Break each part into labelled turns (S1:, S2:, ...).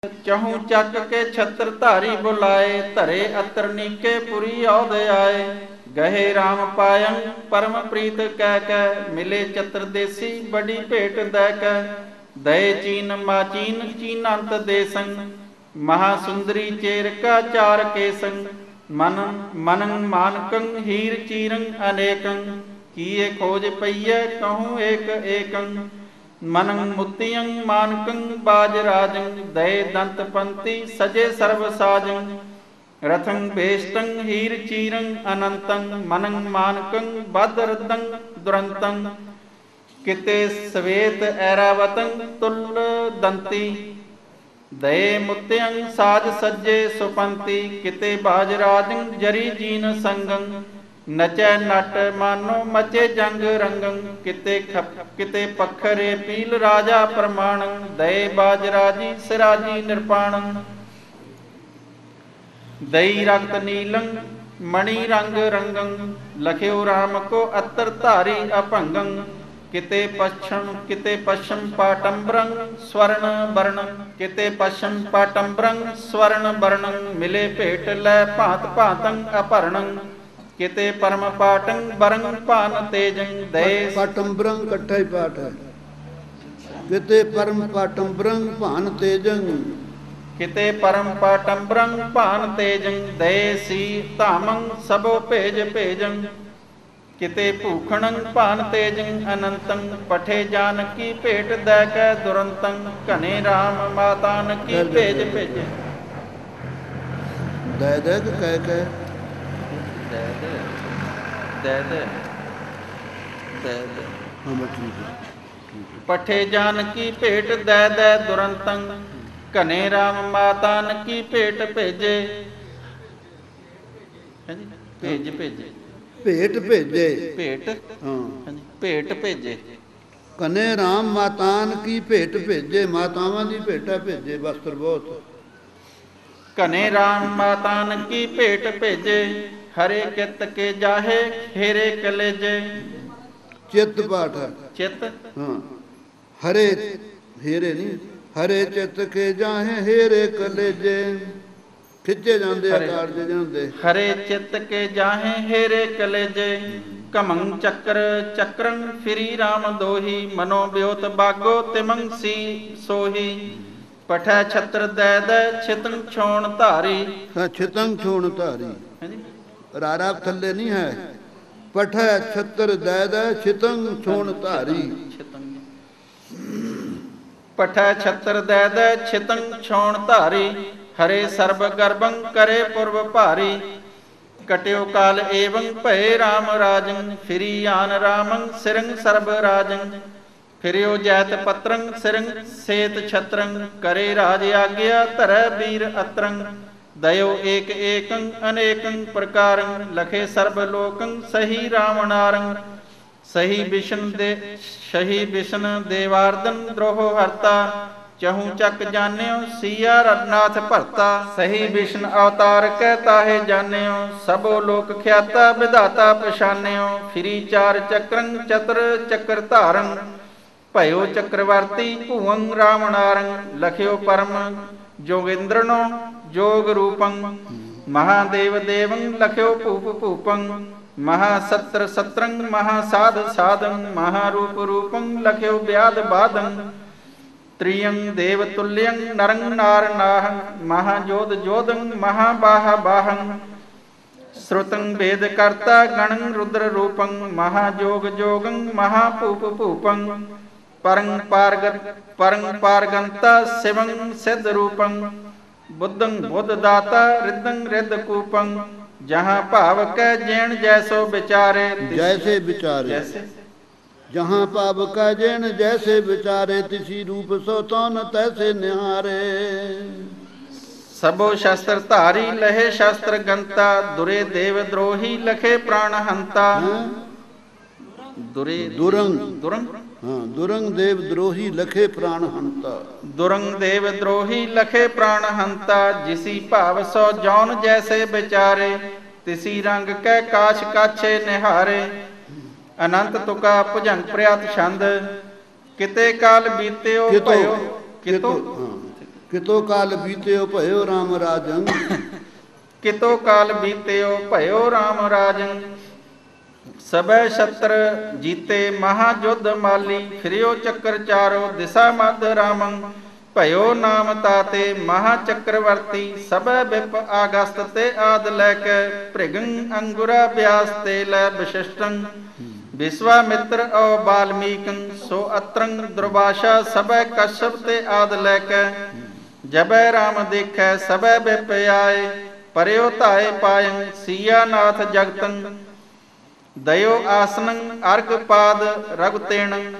S1: ਚਹੂ ਚੱਕ ਕੇ ਛਤਰ ਧਾਰੀ ਬੁਲਾਏ, ਧਰੇ ਅਤਰ ਨੀਕੇ ਪੁਰੀ ਔਦ ਆਏ। ਗਹੇ ਰਾਮ ਪਾਇੰ ਪਰਮ ਪ੍ਰੀਤ ਕਹਿ ਕੈ, ਮਿਲੇ ਚਤਰ ਦੇਸੀ ਬੜੀ ਭੇਟ ਦੈ ਕੈ। ਦਏ ਚੀਨ ਮਾਚੀਨ ਚੀਨੰਤ ਦੇਸੰ, ਮਹਾ ਸੁੰਦਰੀ ਚੇਰ ਕਾ ਚਾਰ ਕੇਸੰ। ਮਨੰ ਮਾਨਕੰ ਹੀਰ ਚੀਰੰ ਅਨੇਕੰ, ਕੀਏ ਖੋਜ ਪਈਐ ਕਹੂੰ ਏਕ ਏਕੰ। ਮਨੰ ਮੁਤੀਯੰ ਮਾਨਕੰ ਬਾਜ ਰਾਜੰ, ਦਏ ਦੰਤ ਪੰਤੀ ਸਜੇ ਸਰਬ ਸਾਜੰ। ਰਥੰ ਭੇਸ਼ਟੰ ਹੀਰ ਚੀਰੰ ਅਨੰਤੰ, ਮਨੰ ਮਾਨਕੰ ਬਦ ਰਦੰ ਦੁਰੰਤੰ। ਕਿਤੇ ਸਵੇਤ ਐਰਾਵਤੰ ਤੁਲ ਦੰਤੀ, ਦਏ ਮੁਤਯੰ ਸਾਜ ਸੱਜੇ ਸੁਪੰਤੀ। ਕਿਤੇ ਬਾਜ ਰਾਜੰ ਜਰੀ ਜੀਨ ਸੰਗੰ, ਨਚੈ ਨਟ ਮਾਨੋ ਮਚੇ ਜੰਗ ਰੰਗੰ। ਕਿਤੇ ਪੱਖਰੇ ਪੀਲ ਰਾਜਾ ਪ੍ਰਮਾਣੰ, ਦਏ ਬਾਜ ਰਾਜੀ ਸਿਰਾਜੀ ਨਿਰਪਾਣੰ। ਦਈ ਰਕਤ ਨੀਲੰ ਮਣि ਰੰਗ ਰੰਗੰ, ਲਖਿਓ ਰਾਮ ਕੋ ਅਤਰ ਧਾਰੀ ਅਭੰਗੰ। ਕਿਤੇ ਪਛਮ ਪਾਟੰਬਰੰ ਸਵਰਨ ਬਰਣੰ, ਕਿਤੇ ਪਛਮ ਪਾਟੰਬਰੰ ਸਵਰਨ ਬਰਣੰ। ਮਿਲੇ ਭੇਟ ਲੈ ਭਾਂਤ ਭਾਂਤੰ ਅਭਰਣੰ, ਕਿਤੇ ਪਰਮ ਪਾਟੰ ਬਰੰ ਭਾਨ ਤੇਜੰ। ਦਏ
S2: ਪਾਟੰਬਰੰ ਇਕੱਠਾ ਹੀ ਪਾਠ ਹੈ। ਕਿਤੇ ਪਰਮ ਪਾਟੰਬਰੰ ਭਾਨ ਤੇਜੰ,
S1: ਕਿਤੇ ਪਰਮ ਪਾਟੰਬਰੰ ਭਾਨ ਤੇਜੰ। ਦਏ ਸੀ ਧਾਮੰ ਸਭੋ ਭੇਜ ਭੇਜੰ, ਕਿਤੇ ਭੂਖਣੰ ਭਾਨ ਤੇਜੰ ਅਨੰਤੰ। ਪਠੇ ਜਾਨਕੀ ਭੇਟ ਦੈ ਕੈ ਦੁਰੰਤੰ, ਘਨੇ ਰਾਮ ਮਾਤਾਨ ਕੀ ਭੇਜ ਭੇਜੈ।
S2: ਦੈ ਦੈ ਕਹਿ ਕਹਿ
S1: ਪਠੇ ਜਾਨਕੀ ਭੇਟ ਦੈ ਦੈ ਦੁਰੰਤੰ, ਘਨੇ ਰਾਮ ਮਾਤਾਨ ਕੀ ਭੇਟ ਭੇਜੇ। ਭੇਜ ਭੇਜੇ
S2: ਭੇਟ ਭੇਜੇ,
S1: ਭੇਟ
S2: ਹਾਂ
S1: ਭੇਟ ਭੇਜੇ।
S2: ਕਨੇ ਰਾਮ ਮਾਤਾਨ ਕੀ ਭੇਟ ਭੇਜੇ, ਮਾਤਾਵਾਂ ਦੀ ਭੇਟਾ ਭੇਜੇ ਵਸਤਰ ਬਹੁਤ।
S1: ਘਨੇ ਰਾਮ ਮਾਤਾਨ ਕੀ ਭੇਟ ਭੇਜੇ, ਹਰੇ ਕਿਤ ਕੇ ਜਾਹੇ ਹੇਰੇ ਕਲੇਜੇ।
S2: ਚਿੱਤ ਪਾਠ ਹੈ।
S1: ਚਿੱਤ
S2: ਹਾਂ ਹਰੇ ਹੇਰੇ ਨਹੀਂ, ਹਰੇ ਚਿੱਤ ਕੇ ਜਾਹੇ ਹੇਰੇ ਕਲੇਜੇ। ਖਿੱਚੇ ਜਾਂਦੇ ਆ ਕਾਰਜ ਜਾਂਦੇ।
S1: ਹਰੇ ਚਿੱਤ ਕੇ ਜਾਹੇ ਹੇਰੇ ਕਲੇਜੇ, ਕਮੰ ਚੱਕਰ ਚੱਕਰੰ ਫਿਰੀ ਰਾਮ ਦੋਹੀ। ਮਨੋ ਬਿਓਤ ਬਾਗੋ ਤਿਮੰ ਸੀ ਸੋਹੀ। ਪਠੈ ਛਤਰ ਦੈ ਦੈ ਛਿਤੰ ਛੋਣ ਧਾਰੀ।
S2: ਹਾਂ ਛਿਤੰ ਛੋਣ ਧਾਰੀ, ਰਾਰਾ ਥੱਲੇ ਨਹੀਂ ਹੈ। ਪਠੈ ਛਤਰ ਦੈ ਦੈ ਛਿਤੰ ਛੋਣ ਧਾਰੀ।
S1: ਪਠੈ ਛਤਰ ਦੈ ਦੈ ਛਿਤੰ ਛੋਣ ਧਾਰੀ, ਹਰੇ ਸਰਬ ਗਰਬੰ ਕਰੇ ਪੁਰਬ ਭਾਰੀ। ਕਟਿਓ ਕਾਲ ਏਵੰ ਭਏ ਰਾਮ ਰਾਜੰ, ਫਿਰੀ ਆਨ ਰਾਮੰ ਸਿਰੰ ਸਰਬ ਰਾਜੰ। ਫਿਰਿਓ ਜੈਤ ਪਤਰੰ ਸਿਰੰ ਸੇਤ ਛਤਰੰ, ਕਰੇ ਰਾਜ ਆਗਿਆ ਧਰੈ ਬੀਰ ਅਤਰੰ। ਦਇਓ ਏਕ ਏਕੰ ਅਨੇਕੰ ਪ੍ਰਕਾਰੰ, ਲਖੇ ਸਰਬ ਲੋਕੰ ਸਹੀ ਰਾਵਣਾਰੰ। ਸਹੀ ਬਿਸ਼ਨ ਦੇਵਾਰਦਨ ਦ੍ਰੋਹ ਹਰਤਾ, ਚਹੂ ਚੱਕ ਜਾਣਿਓ ਸੀਆ ਰਨਾਥ ਭਰਤਾ। ਸਹੀ ਬਿਸ਼ਨ ਅਵਤਾਰ ਕਹਿ ਤਾਹੇ ਜਾਣਿਓ, ਸਭੋ ਲੋਕ ਖਿਆਤਾ ਵਿਧਾਤਾ ਪਛਾਨਿਓ। ਫਿਰੀ ਚਾਰ ਚੱਕਰੰ ਚਤਰ ਚੱਕਰ ਧਾਰੰ, ਭਇਓ ਚੱਕਰਵਰਤੀ ਭੂਵੰ ਰਾਵਣਾਰੰ। ਲਖਿਓ ਪਰਮ ਜੋਗਿੰਦਰਨੋ ਜੋਗ ਰੂਪੰ, ਮਹਾਦੇਵ ਦੇਵੰ ਲਖਿਓ ਭੂਪ ਭੂਪੰ। ਮਹਾਸਤਰ ਸਤਰੰ ਮਹਾਸਾਧ ਸਾਧੰ, ਮਹਾਰੂਪ ਰੂਪੰ ਲਖਿਓ ਵਿਆਦ ਬਾਧੰ। ਤ੍ਰਿਯੰ ਦੇਵ ਤੁਲਯੰ ਨਰੰ ਨਾਰ ਨਾਹੰ, ਮਹਾਜੋਧ ਜੋਧੰ ਮਹਾਬਾਹ ਬਾਹੰ। ਸ਼੍ਰੁਤੰ ਵੇਦ ਕਰਤਾ ਗਣੰ ਰੁਦਰ ਰੂਪੰ, ਮਹਾਜੋਗ ਜੋਗੰ ਮਹਾਭੂਪ ਭੂਪੰ। ਪਰੰ ਪਾਰਗੰਤਾ ਸਿਵੰ ਸਿੱਧ ਰੂਪੰ, ਬੁੱਧੰ ਬੁੱਧ ਦਾਤਾ ਰਿੱਧੰ ਰਿੱਧ ਕੂਪੰ। ਜਹਾਂ ਭਾਵ ਕੈ ਜੈਣ ਜੈਸੋ ਵਿਚਾਰੇ।
S2: ਜੈਸੇ ਵਿਚਾਰੇ, ਜਹਾਂ ਭਾਵ ਕੈ ਜੈਣ ਜੈਸੇ ਵਿਚਾਰੇ। ਤਿਸੀ ਰੂਪ ਸੋ ਤਨ ਤੈਸੇ ਨਿਹਾਰੇ।
S1: ਸਭੋ ਸ਼ਸਤਰ ਧਾਰੀ ਲਹੇ ਸ਼ਸਤਰ ਗੰਤਾ, ਦੁਰੇ ਦੇਵ ਦ੍ਰੋਹੀ ਲਖੇ ਪ੍ਰਾਣ ਹੰਤਾ।
S2: ਦੁਰੰਗ ਦੇਵ ਦ੍ਰੋਹੀ ਲਖੇ ਪ੍ਰਾਣ ਹੰਤਾ।
S1: ਦੁਰੰਗ ਦੇਵ ਦ੍ਰੋਹੀ ਲਖੇ ਪ੍ਰਾਣ ਹੰਤਾ, ਜਿਸੀ ਭਾਵ ਸੋ ਜੌਨ ਜੈਸੇ ਵਿਚਾਰੇ। ਤਿਸੀ ਰੰਗ ਕਹਿ ਕਾਛ ਕਾਛੇ ਨਿਹਾਰੇ। ਅਨੰਤ ਤੁਕਾ ਭੁਜੰਗ ਪ੍ਰਿਆਤ ਛੰਦ, ਕਿਤੇ ਕਾਲ ਬੀਤਿਓ ਭਇਓ ਕਿਤੋ
S2: ਕਿਤੋ ਕਾਲ ਬੀਤਿਓ ਭਇਓ ਰਾਮ ਰਾਜੰ।
S1: ਕਿਤੋ ਕਾਲ ਬੀਤਿਓ ਭਇਓ ਰਾਮ ਰਾਜੰ। ਸਭੈ ਛਤਰ ਜੀਤੇ ਮਹਾ ਜੁਧ ਮਾਲੀ। ਫਿਰਿਓ ਚੱਕਰ ਚਾਰੋ ਦਿਸ਼ਾ ਮਧ ਰਾਮੰ। ਭਇਓ ਨਾਮ ਤਾਤੇ ਮਹਾ ਚੱਕਰਵਰਤੀ। ਸਭੈ ਵਿਪ ਆਗਸਤ ਤੇ ਆਦ ਲੈ ਕੇ। ਭ੍ਰਿਗੰ ਅੰਗੁਰਾ ਬਿਆਸ ਤੇ ਲੈ ਵਸ਼ਿਸ਼ਟੰ। ਵਿਸ਼ਵਾਮਿਤਰ ਔ ਬਾਲਮੀਕੰ। ਸੋ ਅਤਰੰ ਦੁਰਵਾਸਾ ਸਭੈ ਕਸ਼ਪ ਤੇ ਆਦ ਲੈ ਕੇ। ਜਬੈ ਰਾਮ ਦੇਖੈ ਸਭੈ ਵਿਪ ਆਏ। ਪਰਿਓ ਧਾਏ ਪਾਇੰ ਸੀਆ ਨਾਥ ਜਗਤੰ। ਦਇਓ ਆਸਨੰ ਅਰਗ ਪਾਦ ਰਗ ਤੇਣੰ।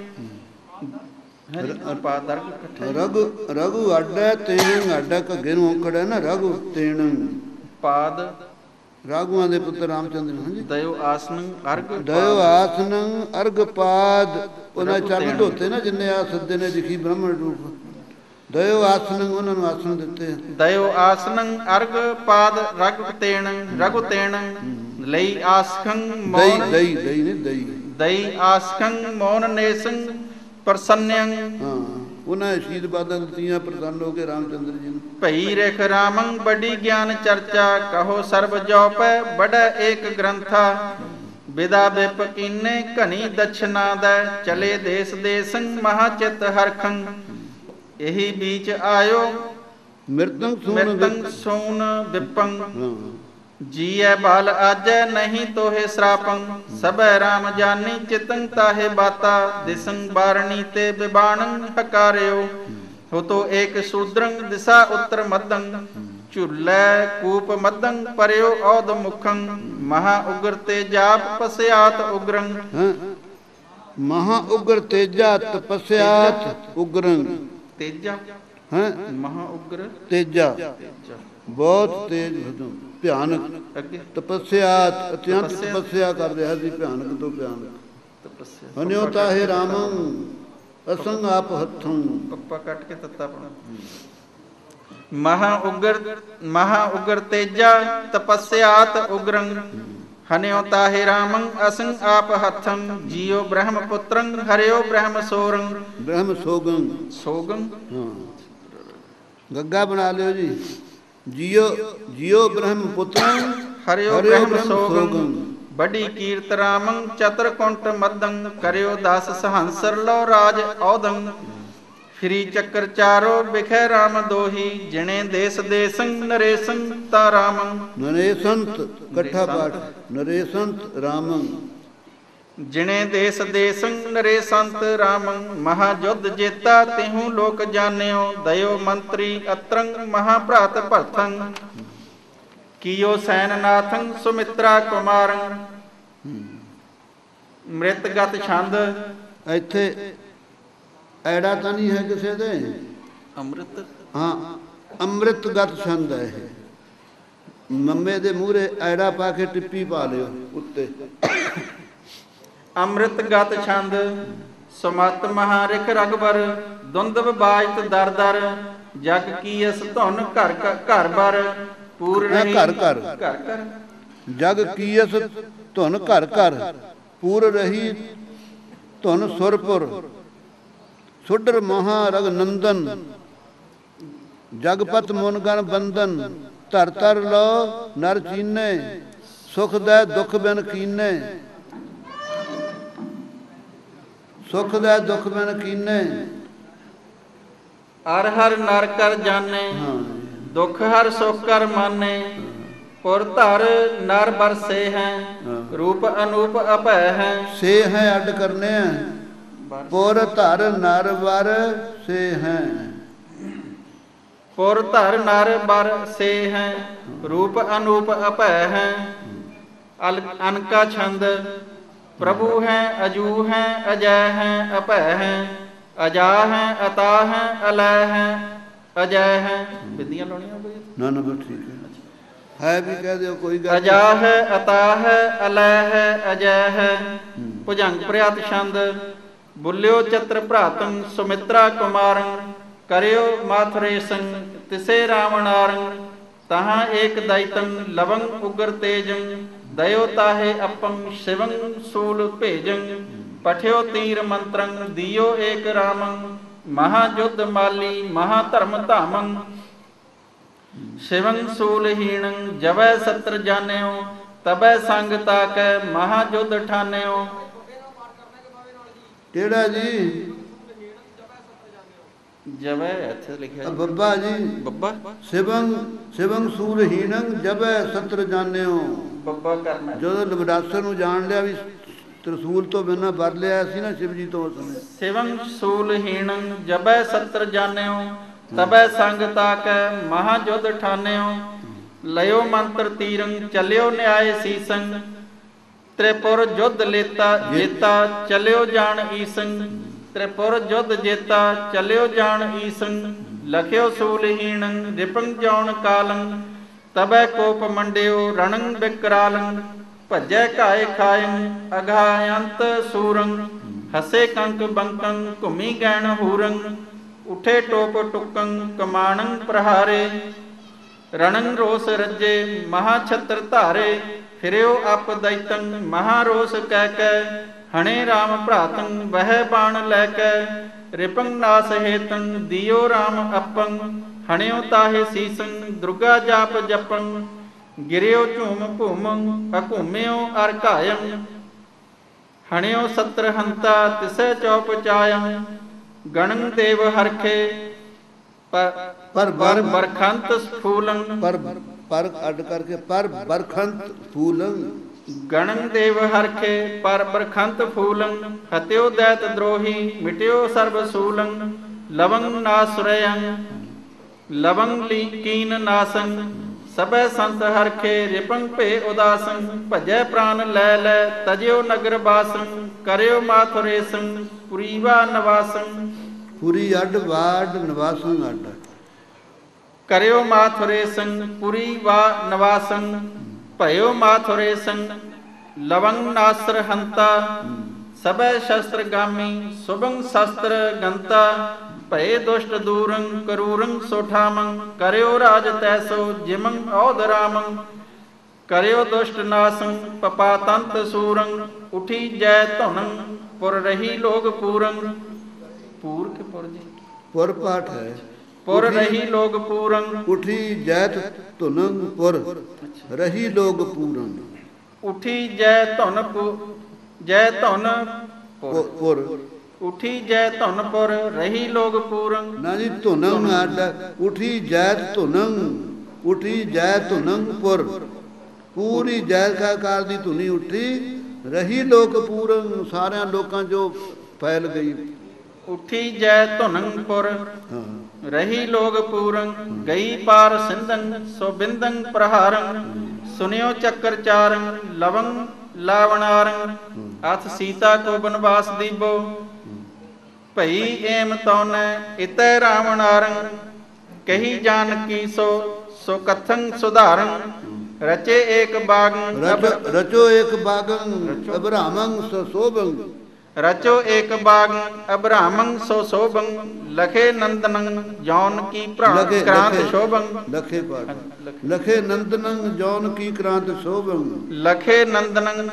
S2: ਰਘੂ ਅੱਡਾ ਤੇਣੰ ਅੱਡਾ ਘੱਗੇ ਨੂੰ ਔਂਕੜਾ ਨਾ ਰਘੂ ਤੇਣੰ
S1: ਪਾਦ
S2: ਰਾਘੂਆਂ ਦੇ ਪੁੱਤਰ ਰਾਮਚੰਦਰ। ਹਾਂਜੀ
S1: ਦਇਓ ਆਸਨੰ ਅਰਗ
S2: ਦਇਓ ਆਸਨੰ ਅਰਗ ਪਾਦ। ਉਹਨਾਂ ਚਰਨ ਧੋਤੇ ਨਾ ਜਿੰਨੇ ਆ ਸੱਦੇ ਨੇ ਦਿਖੀ ਬ੍ਰਹਮਣ ਰੂਪ। ਦਇਓ ਆਸਨੰ ਉਹਨਾਂ ਨੂੰ ਆਸਨ ਦਿੱਤੇ।
S1: ਦਇਓ ਆਸਨੰ ਅਰਗ ਪਾਦ ਰਗ ਤੇਣੰ ਰਘੁ ਤੇਣੰ। ਲਈ ਆਸਖੰ ਮੌਨ
S2: ਦਈ ਦਈ ਨੇ ਦਈ
S1: ਦਈ ਆਸਖੰ ਮੌਨ ਨੇਸੰ ਪ੍ਰਸੰਨਯੰ।
S2: ਹਾਂ ਉਹਨਾਂ ਸ਼ਹੀਦ ਬਾਦਾਂ ਦਿੱਤੀਆਂ ਪ੍ਰਸੰਨ ਹੋ ਕੇ ਰਾਮਚੰਦਰ ਜੀ ਨੂੰ।
S1: ਭਈ ਰੇਖ ਰਾਮੰ ਬੜੀ ਗਿਆਨ ਚਰਚਾ। ਕਹੋ ਸਰਬ ਜੋ ਪੈ ਬੜਾ ਏਕ ਗ੍ਰੰਥਾ। ਵਿਦਾ ਵਿਪ ਕੀਨੇ ਘਣੀ ਦਛਨਾ ਦੈ। ਚਲੇ ਦੇਸ ਦੇਸੰ ਮਹਾ ਚਿਤ ਹਰਖੰ। ਇਹੀ ਬੀਚ ਆਇਓ
S2: ਮਿਰਤੰ
S1: ਸੂਨ ਵਿਪੰ। ਜੀਐ ਬਾਲ ਆਜੈ ਨਹੀਂ ਤੋਹੇ ਸਰਾਪੰ। ਸਭੈ ਰਾਮ ਜਾਨੀ ਚਿਤੰ ਤਾਹੇ ਬਾਤਾ। ਦਿਸੰ ਬਾਰਣੀ ਤੇ ਬਿਬਾਣੰ ਹਕਾਰਿਓ। ਹੁਤੋ ਏਕ ਸੂਦਰੰ ਦਿਸਾ ਉੱਤਰ ਮਦੰ। ਝੁੱਲੈ ਕੂਪ ਮਦੰ ਪਰਿਓ ਔਦ ਮੁਖੰ। ਮਹਾ ਉਗਰ ਤੇ ਜਾਪ ਪਸਿਆਤ ਉਗਰੰ।
S2: ਮਹਾ ਉਗਰ ਤੇਜਾ ਤਪਸਿਆਤ ਉਗਰੰ।
S1: ਤੇਜਾ
S2: ਹੈ
S1: ਮਹਾ ਉਗਰ
S2: ਤੇਜਾ ਬਹੁਤ ਤੇਜ ਭਿਆਨਕ।
S1: ਅੱਗੇ
S2: ਤਪਸਿਆਤ ਅਤਿਅੰਤ ਤਪੱਸਿਆ ਕਰ ਰਿਹਾ ਸੀ ਭਿਆਨਕ ਤੋਂ ਭਿਆਨਕ।
S1: ਤਪੱਸਿਆ
S2: ਹਨਿਓ ਤਾਹੇ ਰਾਮੰ ਅਸੰਗ ਆਪ ਹੱਥੰ।
S1: ਪੱਪਾ ਕੱਟ ਕੇ ਤੱਤਾ ਪਣਾ। ਮਹਾ ਉਗਰ ਤੇਜਾ ਤਪੱਸਿਆਤ ਉਗਰੰ। ਹਨਿਓ ਤਾਹੇ ਰਾਮੰ ਅਸੰਗ ਆਪ ਹੱਥੰ। ਜੀਓ ਬ੍ਰਹਮ ਪੁੱਤਰੰ ਹਰਿਓ ਬ੍ਰਹਮ ਸੋਰੰ।
S2: ਬ੍ਰਹਮ ਸੋਗੰ
S1: ਸੋਗੰ
S2: ਹਾਂ ਗੱਗਾ ਬਣਾ ਲਿਓ ਜੀ। ਜੀਓ ਬ੍ਰਹਮ ਪੁੱਤਰੰ
S1: ਹਰਿਓ ਬ੍ਰਹਮ ਸੋਗੰ। ਬੜੀ ਕੀਰਤ ਰਾਮੰ ਚਤਰ ਕੁੰਟ ਮਦੰ। ਕਰਿਓ ਦਸ ਸਹੰਸਰ ਲੋ ਰਾਜ ਔਦੰ। ਫਿਰੀ ਚੱਕਰ ਚਾਰੋ ਬਿਖੈ ਰਾਮ ਦੋਹੀ। ਜਿਣੇ ਦੇਸ ਦੇਸੰ ਨਰੇਸੰ ਤਾ ਰਾਮੰ।
S2: ਨਰੇਸੰਤ ਇਕੱਠਾ ਪਾਠ ਨਰੇਸੰਤ ਰਾਮੰ।
S1: ਜਿਣੇ ਦੇਸ ਦੇਸੰ ਨਰੇਸੰਤ ਰਾਮੰ। ਮਹਾ ਜੁਧ ਜੇਤਾ ਤਿਹੂ ਲੋਕ ਜਾਣਿਓ। ਦਇਓ ਮੰਤਰੀ ਅਤਰੰਗ ਮਹਾ ਭਰਾਤ ਭਰਥੰ। ਕੀਓ ਸੈਨ ਨਾਥੰ ਸੁਮਿਤਰਾ ਕੁਮਾਰੰ। ਮ੍ਰਿਤਗਤ ਛੰਦ।
S2: ਇੱਥੇ ਐੜਾ ਤਾਂ ਨਹੀਂ ਹੈ ਕਿਸੇ ਦੇ।
S1: ਅੰਮ੍ਰਿਤ
S2: ਹਾਂ ਅੰਮ੍ਰਿਤਗਤ ਛੰਦ ਹੈ ਇਹ। ਮੰਮੇ ਦੇ ਮੂਹਰੇ ਐੜਾ ਪਾ ਕੇ ਟਿੱਪੀ ਪਾ ਲਿਓ ਉੱਤੇ।
S1: ਅੰਮ੍ਰਿਤਗਤ ਛੰਦ। ਸਮਤ ਮਹਾਰਿਖ ਰਗਬਰ। ਦੁੰਦਬ ਬਾਜਤ ਦਰ ਦਰ। ਜਗ ਕੀ ਅਸ ਧੁਨ ਘਰ ਘਰ ਬਰ। ਪੂਰ ਰਹੀ
S2: ਘਰ ਘਰ
S1: ਘਰ ਘਰ।
S2: ਜਗ ਕੀਅਸ ਧੁਨ ਘਰ ਘਰ। ਪੂਰ ਰਹੀ ਧੁਨ ਸੁਰਪੁਰ। ਸੁਡਰ ਮਹਾ ਰਗ ਨੰਦਨ। ਜਗਪਤ ਮੁਨਗਣ ਬੰਦਨ। ਧਰ ਧਰ ਲੋ ਨਰ ਚੀਨੇ। ਸੁਖ ਦੈ ਦੁਖ ਬਿਨ ਕੀਨੇ। ਸੁਖ ਦੈ ਦੁਖ ਬਿਨ ਕੀਨੇ।
S1: ਅਰ ਹਰ ਨਰ ਕਰ ਜਾਣੇ। ਦੁਖ ਹਰ ਸੁਖ ਕਰ ਮਾਨੇ। ਪੁਰ ਧਰ ਨਰ ਬਰਸੇ ਹੈ। ਰੂਪ ਅਨੂਪ ਅਭੈ ਹੈ।
S2: ਸੇ ਹੈ ਅੱਡ ਕਰਨੇ ਆ। ਪੁਰ ਧਰ ਨਰ ਬਰ ਸੇ ਹੈ।
S1: ਪੁਰ ਧਰ ਨਰ ਬਰ ਸੇ ਹੈ। ਰੂਪ ਅਨੂਪ ਅਭੈ ਹੈ। ਅਨਕਾ ਛੰਦ। ਪ੍ਰਭੂ ਹੈ ਅਜੂ ਹੈ ਅਜੈ ਹੈ ਅਭੈ ਹੈ। ਅਜਾ ਹੈ ਅਤਾ ਹੈ ਅਲੈ ਹੈ ਅਜੈ ਹੈ। ਬਿੰਦੀਆਂ ਲਾਉਣੀਆਂ
S2: ਨਾ ਨਾ ਬਸ ਠੀਕ ਹੈ ਵੀ ਕਹਿ ਦਿਓ ਕੋਈ ਗੱਲ।
S1: ਅਜਾ ਹੈ ਅਤਾ ਹੈ ਅਲੈ ਹੈ ਅਜੈ ਹੈ। ਭੁਜੰਗ ਪ੍ਰਿਆਤ ਛੰਦ। ਬੁੱਲਿਓ ਚਤਰ ਭਰਾਤੰ ਸੁਮਿਤਰਾ ਕੁਮਾਰੰ। ਕਰਿਓ ਮਾਥਰੇਸੰ ਤਿਸੇ ਰਾਵਣਾਰੰ। ਤਹਾਂ ਏਕ ਦੈਤੰ ਲਵੰ ਉਗਰ ਤੇਜੰ। ਦਇਓ ਤਾਹੇ ਅਪੰ ਸ਼ਿਵੰ ਸੂਲ ਭੇਜੰ। ਪਠਿਓ ਤੀਰ ਮੰਤਰੰ ਦਿਓ ਏਕ ਰਾਮੰ। ਮਹਾਜੁਧ ਮਾਲੀ ਮਹਾ ਧਰਮ ਧਾਮੰ ਸ਼ਿਵੰ ਸੂਲਹੀਣੰ ਜਵੈ ਸਤਰ ਜਾਣਿਓ ਤਬੈ ਸੰਗ ਤਾਕੈ ਮਹਾਜੁਧ ਠਾਨਿਓ।
S2: ਕਿਹੜਾ ਜੀ?
S1: ਜਵੈ ਇੱਥੇ ਲਿਖਿਆ
S2: ਬੱਬਾ ਜੀ,
S1: ਬੱਬਾ
S2: ਸਿਵੰ ਸੂਰਹੀਣੰ ਜਬੈ ਸਤਰ ਜਾਣਿਓ।
S1: ਬੱਬਾ ਕਰਨਾ।
S2: ਜਦੋਂ ਲਮਰਾਸਰ ਨੂੰ ਜਾਣ ਲਿਆ ਵੀ ਤਰਸੂਲ ਤੋਂ ਬਿਨਾਂ ਵਰ ਲਿਆ ਸੀ ਨਾ ਸ਼ਿਵ ਜੀ ਤੋਂ ਉਸਨੇ।
S1: ਸਿਵੰ ਸੂਲਹੀਣੰ ਜਬੈ ਸਤਰ ਜਾਣਿਓ ਤਬੈ ਸੰਗ ਤਾਕੈ ਮਹਾਜੁਧ ਠਾਨਿਓ। ਲਿਓ ਮੰਤਰ ਤੀਰੰ ਚਲਿਓ ਨਿਆਏ ਸੀਸੰ ਤ੍ਰਿਪੁਰ ਜੁਧ ਲੇਤਾ ਜੇਤਾ ਚਲਿਓ ਜਾਣ ਈਸੰ। ਤ੍ਰਿਪੁਰ ਜੁਧ ਜੇਤਾ ਚਲਿਓ ਜਾਣ ਈਸੰ ਲਖਿਓ ਸੂਲਹੀਣੰ ਰਿਪੰ ਜਾਉਣ ਕਾਲੰ ਤਬੈ ਕੋਪ ਮੰਡਿਓ ਰਣੰ ਬਿਕਰਾਲੰ। ਭਜੈ ਘਾਏ ਖਾਇੰ ਅਘਾਯੰਤ ਸੂਰੰ ਹਸੇ ਕੰਕ ਬੰਕੰ ਘੁਮੀ ਗੈਣ ਹੂਰੰ। ਉਠੇ ਟੋਪ ਟੁਕੰ ਕਮਾਣੰ ਪ੍ਰਹਾਰੇ ਰਣੰ ਰੋਸ ਰੱਜੇ ਮਹਾ ਛਤਰ ਧਾਰੇ। ਫਿਰਿਓ ਅਪ ਦੈਤੰ ਮਹਾ ਰੋਸ ਕਹਿ ਕੈ ਹਣੇ ਰਾਮ ਭਰਾਤੰ ਵਹਿ ਬਾਣ ਲੈ ਕੈ। ਰਿਪੰ ਨਾਸ ਹੇਤੰ ਦਿਓ ਰਾਮ ਆਪੰ ਹਣਿਓ ਤਾਹੇ ਸੀਸੰ ਦੁਰਗਾ ਜਾਪ ਜਪੰ। ਗਿਰਿਓ ਝੂਮ ਭੂਮੰ ਅਘੂਮਿਓ ਅਰ ਘਾਇੰ ਹਣਿਓ ਸਤਰ ਹੰਤਾ ਤਿਸੈ ਚੌਪ ਚਾਇੰ। ਗਣੰ ਦੇਵ ਹਰਖੇ ਪਰ ਬਰਖੰਤ ਸਫੂਲੰ।
S2: ਪਰ ਅੱਡ ਕਰਕੇ ਪਰ ਬਰਖੰਤ ਫੂਲੰ।
S1: ਗਣੰ ਦੇਵ ਹਰਖੇ ਪਰ ਬਰਖੰਤ ਫੂਲੰ ਹਤਿਓ ਦੈਤ ਦਰੋਹੀ ਮਿਟਿਓ ਸਰਬ ਸੂਲੰ। ਲਵੰ ਨਾਸੁਰਯੰ ਲਵੰ ਲੀਕੀਨ ਨਾਸੰ ਸਭੈ ਸੰਤ ਹਰਖੇ ਰਿਪੰ ਭੇ ਉਦਾਸੰ। ਭਜੈ ਪ੍ਰਾਨ ਲੈ ਲੈ ਤਜਿਓ ਨਗਰ ਬਾਸੰ ਕਰਿਓ ਮਾਥੁਰੇਸੰ ਪੁਰੀਵਾ ਨਵਾਸੰ।
S2: ਪੁਰੀ ਅੱਡ ਵਾਡ ਨਿਵਾਸੰ ਅੱਡ।
S1: ਕਰਿਓ ਮਾਥੁਰੇਸੰ ਪੁਰੀਵਾ ਨਵਾਸੰ ਭਇਓ ਮਾਥੁਰੇਸੰ। ਲਵੰ ਨਾਸਰ ਹੰਤਾ ਸਭੈ ਸ਼ਸਤਰ ਗਾਮੀ ਸੁਭੰ ਸ਼ਸਤਰ ਗੰਤਾ। ਭਏ ਦੁਸ਼ਟ ਦੂਰੰ ਕਰੂਰੰ ਸੋਠਾਮੰ ਕਰਿਓ ਰਾਜ ਤੈਸੋ ਜਿਮੰ ਔਧ ਰਾਮੰ। ਕਰਿਓ ਦੁਸ਼ਟ ਨਾਸੰ ਪਪਾਤੰਤ ਸੂਰੰ ਉਠੀ ਜੈ ਧੁਨੰ ਪੁਰ ਰਹੀ ਲੋਗ ਪੂਰੰ। ਪੂਰ ਕੇ ਪੁਰ ਜੀ? ਪੁਰ
S2: ਪਾਠ ਹੈ।
S1: ਪੁਰ ਰਹੀ ਲੋਗ ਪੂਰੰ
S2: ਉਠੀ ਜੈਤ ਧੁਨੰ ਪੁਰ ਰਹੀ ਲੋਗ ਪੂਰੰ।
S1: ਉਠੀ ਜੈ ਧੁਨ ਜੈ ਧੁਨ
S2: ਪੁਰ
S1: ਉਠੀ ਜੈ ਧੁਨ ਪੁਰ ਰਹੀ ਲੋਗ ਪੂਰੰ।
S2: ਨਾ ਜੀ ਧੁਨੰ ਅੱਡ। ਉਠੀ ਜੈਤ ਧੁਨੰ ਉਠੀ ਜੈ ਧੁਨੰ ਪੁਰ ਪੂਰੀ ਜੈਕਾਰ ਦੀ ਧੁਨੀ ਉੱਠੀ ਰਹੀ ਲੋਕ ਪੂਰਨ ਸਾਰਿਆਂ ਲੋਕਾਂ ਜੋ ਫੈਲ ਗਈ।
S1: ਉਠੀ ਜੈ ਧੁਨੰ ਪੁਰ ਰਹੀ ਲੋਗ ਪੂਰੰ ਗਈ ਪਾਰ ਸਿੰਧੰ ਸੋ ਬਿੰਦੰ ਪ੍ਰਹਾਰੰ। ਸੁਨਿਓ ਚੱਕਰ ਚਾਰੰ ਲਵੰ ਲਾਵਣਾਰੰ ਅਥ ਸੀਤਾ ਕੋ ਬਨਵਾਸ ਦੀਬੋ। ਭਈ ਏਮ ਤੌਨੈ ਇਤੈ ਰਾਵਣਾਰੰ ਕਹੀ ਜਾਨਕੀ ਸੋ ਕਥੰ ਸੁਧਾਰੰ। ਰਚੇ ਏਕ ਬਾਗੰ
S2: ਰਚੋ ਏਕ ਬਾਗੰ ਅਬਰਾਮੰ ਸੋ ਸੋਭੰ।
S1: ਰਚੋ ਏਕ ਬਾਗੰ ਅਬਰਾਮੰ ਸੋ ਸੋਭੰ ਲਖੇ ਨੰਦਨੰ ਜੌਨ ਕੀ ਕ੍ਰਾਂਤ ਸ਼ੋਭੰ।
S2: ਲਖੇ ਪਾਠ ਲਖੇ ਨੰਦਨੰ ਜੌਨ ਕੀ ਕ੍ਰਾਂਤ ਸ਼ੋਭੰ।
S1: ਲਖੇ ਨੰਦਨੰ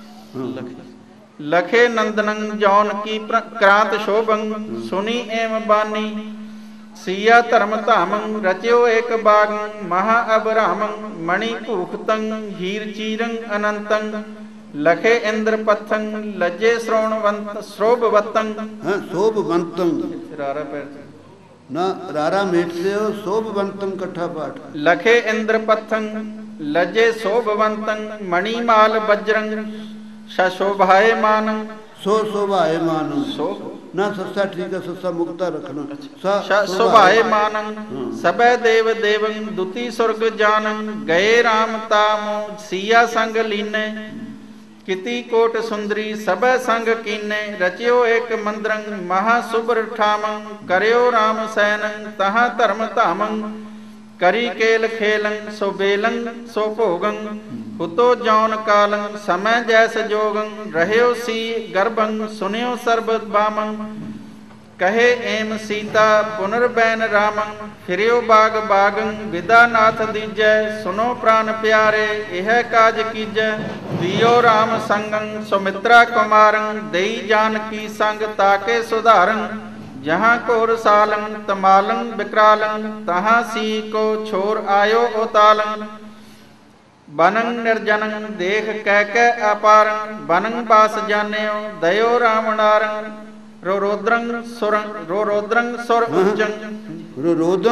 S1: ਲਖੇ ਨੰਦਨੰ ਜੌਨ ਕੀ ਕ੍ਰਾਂਤ ਸ਼ੋਭੰ। ਸੁਨੀ ਏਮ ਬਾਨੀ ਸੀਆ ਧਰਮ ਧਾਮੰ ਰਚਿਓ ਏਕ ਬਾਗੰ ਮਹਾ ਅਬਰਾਮੰ। ਮਣਿ ਭੂਖਤੰ ਹੀਰ ਚੀਰੰ ਅਨੰਤੰ ਲਖੇ ਇੰਦਰ ਪੱਥੰ ਲੱਜੇ ਸ਼੍ਰੋਣਵੰਤ ਸ਼ੋਭਵੰਤੰ।
S2: ਸ਼ੋਭਵੰਤੰ
S1: ਰਾਰਾ ਪੈਰ
S2: ਨਾ ਰਾਰਾ ਮੇਟਦੇ ਹੋ ਸ਼ੋਭਵੰਤੰ ਇਕੱਠਾ ਪਾਠ।
S1: ਲਖੇ ਇੰਦਰ ਪੱਥੰ ਲੱਜੇ ਸ਼ੋਭਵੰਤੰ ਮਣਿ ਮਾਲ ਬਜਰੰ ਸ਼ੋਭਾਏ ਮਾਨੰ।
S2: ਸ਼ੋਭਾਏ ਮਾਨੰ ਨਾ ਸੱਸਾ ਠੀਕ ਹੈ ਸੱਸਾ ਮੁਕਤਾ ਰੱਖਣਾ।
S1: ਸ਼ੋਭਾਏ ਮਾਨੰ ਸਭੈ ਦੇਵ ਦੇਵੰ ਦੁਤੀ ਸੁਰਗ ਜਾਨੰ। ਗਏ ਰਾਮ ਤਾਮੋ ਸੀਆ ਸੰਗ ਲੀਨੇ ਕਿਤੀ ਕੋਟ ਸੁੰਦਰੀ ਸਭੈ ਸੰਗ ਕੀਨੇ। ਰਚਿਓ ਏਕ ਮੰਦਰੰ ਮਹਾ ਸੁਭਰ ਠਾਮੰ ਕਰਿਓ ਰਾਮ ਸੈਨੰ ਤਹਾਂ ਧਰਮ ਧਾਮੰ। ਕਰੀ ਕੇਲ ਖੇਲੰ ਸੋ ਬੇਲੰ ਸੋ ਭੋਗੰ ਹੁਤੋ ਜੌਨ ਕਾਲੰ ਸਮੈ ਜੈਸ ਜੋਗੰ। ਰਹਿਓ ਸੀ ਗਰਭੰ ਸੁਨਿਓ ਸਰਬ ਬਾਮੰ ਕਹੇ ਏਮ ਸੀਤਾ ਪੁਨਰਬੈਨ ਰਾਮੰ। ਫਿਰਿਓ ਬਾਗ ਬਾਗੰ ਵਿਦਾ ਨਾਥ ਦੀਜੈ ਸੁਨੋ ਪ੍ਰਾਨ ਪਿਆਰੇ ਇਹ ਕਾਜ ਕੀਜੈ। ਦਿਓ ਰਾਮ ਸੰਗੰ ਸੁਮਿਤਰਾ ਕੁਮਾਰੰ ਦੇਈ ਜਾਨਕੀ ਸੰਗ ਤਾਕੇ ਸੁਧਾਰੰ। जहाँ कोर सालंग तमालंग विकरालंग तहाँ सी को छोर आयो उतालंग बनंग निर्जनंग देख कह अपारंग बनंग बास जान्यो दयो रावणारंग रोरोद्रंग सुर उच्चंग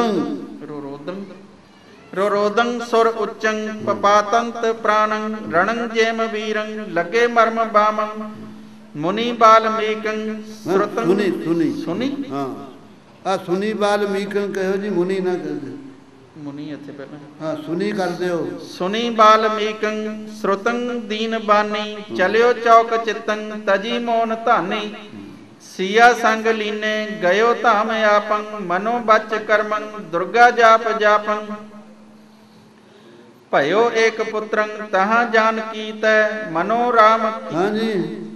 S1: रोरोदंग सुर उच्चंग पपातंत प्राणंग रणंग जेम वीरंग लगे मर्म बामंग मुनि बाल्मीकं श्रुतं सुनी
S2: हाँ सुनी बाल्मीकं कहो जी मुनि ना कर दे
S1: मुनि इत्थे पहला
S2: हाँ सुनी कर दियो
S1: सुनी बाल्मीकं श्रुतं दीन बानी चलियो चौक चित्तं तजी मोन धानी सिया संग लीने गयो धाम आपं मनो बच कर्मं दुर्गा जाप जापं भयो एक पुत्रं तहाँ जानकी तै मनो राम।
S2: हाँ जी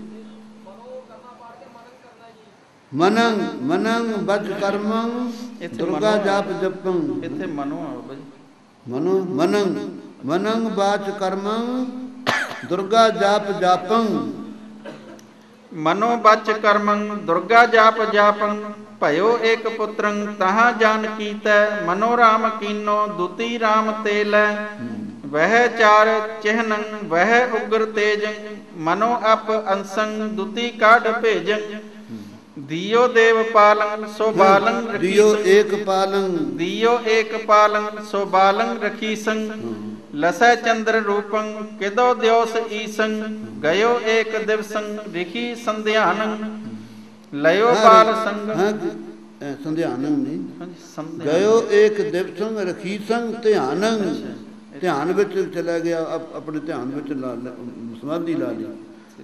S2: मनंग मनंग बच कर्मं दुर्गा जाप जपं
S1: इत्थे मनो आओ भाई
S2: मनो मनंग मनंग बाच कर्मं दुर्गा जाप जापं
S1: मनो बच कर्मं दुर्गा जाप जापं भयो एक पुत्रं तहाँ जानकी तै मनो राम कीनो दुती राम तेल वह चार चिहनं वह उग्र तेजं मनो अप अंसं दुती काढ़ भेजं दियो देव पालं सो बालं
S2: दियो एक पालं
S1: दियो एक पालं सो बालं रखीसं लसै चंद्र रूपं किदो द्योस ईसं गयो एक दिवसं रिखी संध्यानं लयो बाल संग
S2: संध्यानं नहीं गयो एक दिवसं रखीसं ध्यानं ध्यान विच चला गया अपने ध्यान विच समाधि ला ली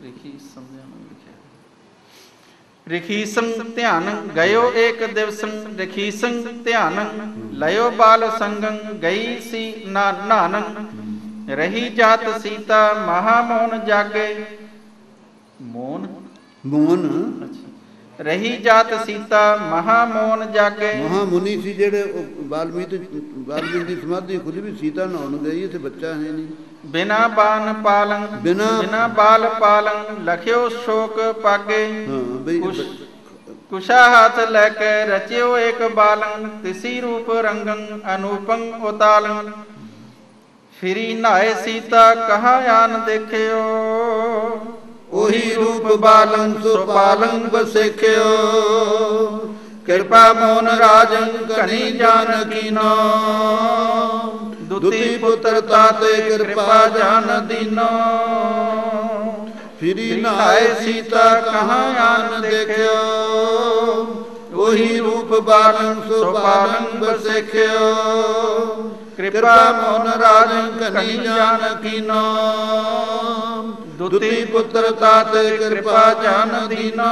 S1: रिखीसं ध्यानं गयो एक दिवसं रिखीसं ध्यानं लयो बाल संगं गई सी नानंग रही जात सीता महामोन जागे मोन
S2: मोन
S1: रही जात सीता महामोन जागे
S2: महामुनि सी जेड़े वाल्मीकि दी समाधि खुली भी सीता नहाउण गई इत्थे बच्चा है नहीं
S1: बिना बान पालंग बिना बाल पालंग लखियो शोक पागे कुशा हाथ लेके रचियो एक बालंग तिसी रूप रंगं अनूपं उतालंग फिरी नाए सीता कहाँ आन देखियो
S2: ओही रूप बालंग सो पालंग बसेख्यो कृपा मोन राजन कनी जानकी नो दुती पुत्र ताते कृपा जान दीनो फिरी नाए सीता कहाँ आन देखियो ओही रूप बालंग सो पालंग बसेख्यो कृपा मोन राजन कनी जानकी नो दुती पुत्र ताते कृपा जान दीनो।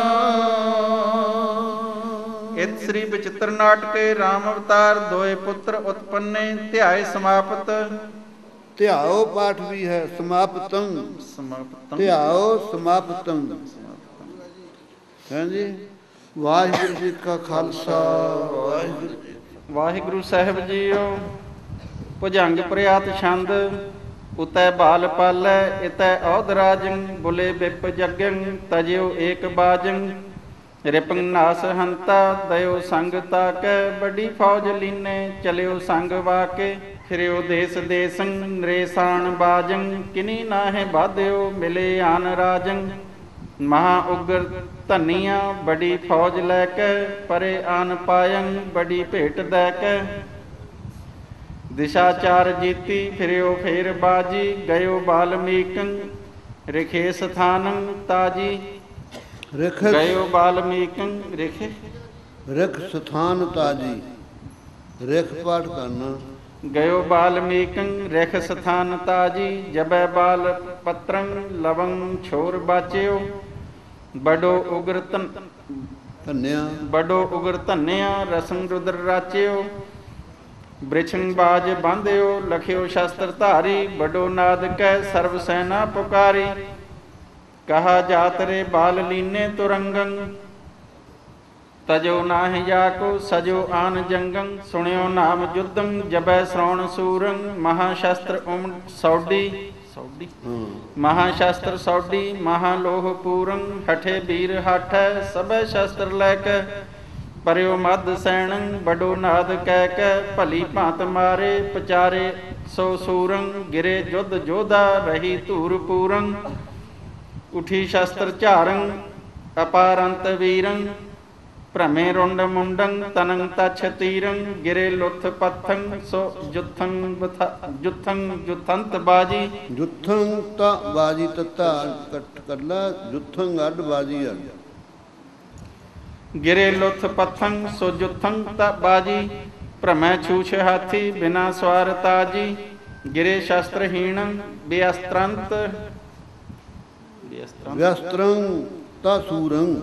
S1: इत श्री विचित्र नाटके राम अवतार दोए पुत्र उत्पन्ने ध्याय समाप्त।
S2: ध्याओ पाठ भी है समाप्तं ध्याओ समाप्तं है जी। वाहिगुरु जी का खालसा
S1: वाहिगुरु साहिब जीओ। भुजंग प्रयात छंद उतै बाल पालै इतै औध राजं बुले बिप जगं तजियो एक बाजं रिपंग नास हंता दयो संग ताकै बड़ी फौज लीने चलियो संग वाके फिरियो देश देसं नरेसान बाजं किनी नाहे बाध्यो मिले आन राजं महा उग्र धनिया बड़ी फौज लैके परे आन पायं बड़ी भेट दैके दिशाचार जीती फिरियो फेर बाजी गयो बाल्मीकं रिखे स्थानं ताजी गयो बाल्मीकं रिखे
S2: रिख स्थान ताजी रिख पाठ करना
S1: गयो बाल्मीकं रिख स्थान ताजी जबै बाल पत्रं लवं छोर बाच्यो बड़ो उग्र
S2: धन्या
S1: बड़ो उग्र धन्या रसं रुद्र राच्यो वृक्षं बाज बांध्यो लखियो शस्त्र धारी बड़ो नाद कै सर्व सेना पुकारी कहा जात रे बाल लीने तुरंगं तजो नाहि जाको सजो आन जंगं सुनियो नाम युद्धं जबै श्रवण सूरं महाशस्त्र उम सौडी महाशस्त्र सौडी महालोह पूरं हठे वीर हाठ सब शस्त्र लैके ਪਰਿਓ ਮਦ ਸੈਣੰ ਬਡੋ ਨਾਦ ਕਹਿ ਕੈ ਭਲੀ ਭਾਂਤ ਮਾਰੇ ਪਚਾਰੇ ਸੋ ਸੂਰੰ ਗਿਰੇ ਜੁਧ ਜੋਧਾ ਰਹੀ ਧੂਰ ਪੂਰੰ ਉਠੀ ਸ਼ਸਤਰ ਝਾਰੰ ਅਪਾਰੰਤ ਵੀਰੰ ਭ੍ਰਮੇ ਰੁੰਡ ਮੁੰਡੰ ਤਨੰ ਤਛ ਤੀਰੰ ਗਿਰੇ ਲੁੱਥ ਪੱਥੰ ਸੋ ਜੁੱਥੰ ਜੁੱਥੰਤ ਬਾਜੀ
S2: ਜੁੱਥੰ ਤਾਂ ਬਾਜੀ ਤੱਤਾ ਕੱਲਾ ਜੁੱਥੰ ਅੱਡ ਬਾਜੀ ਅੱਡ
S1: ਗਿਰੇ ਲੁੱਥ ਪੱਥੰ ਸੋ ਜੁੱਥੰ ਤ ਬਾਜੀ ਭ੍ਰਮੈ ਛੂਛ ਹਾਥੀ ਬਿਨਾ ਸਵਾਰ ਤਾਜੀ ਗਿਰੇ ਸ਼ਸਤਰਹੀਣੰ ਬਿਅਸਤਰੰਤ
S2: ਵਿਅਸਤਰੰ ਤਾਂ ਸੂਰੰ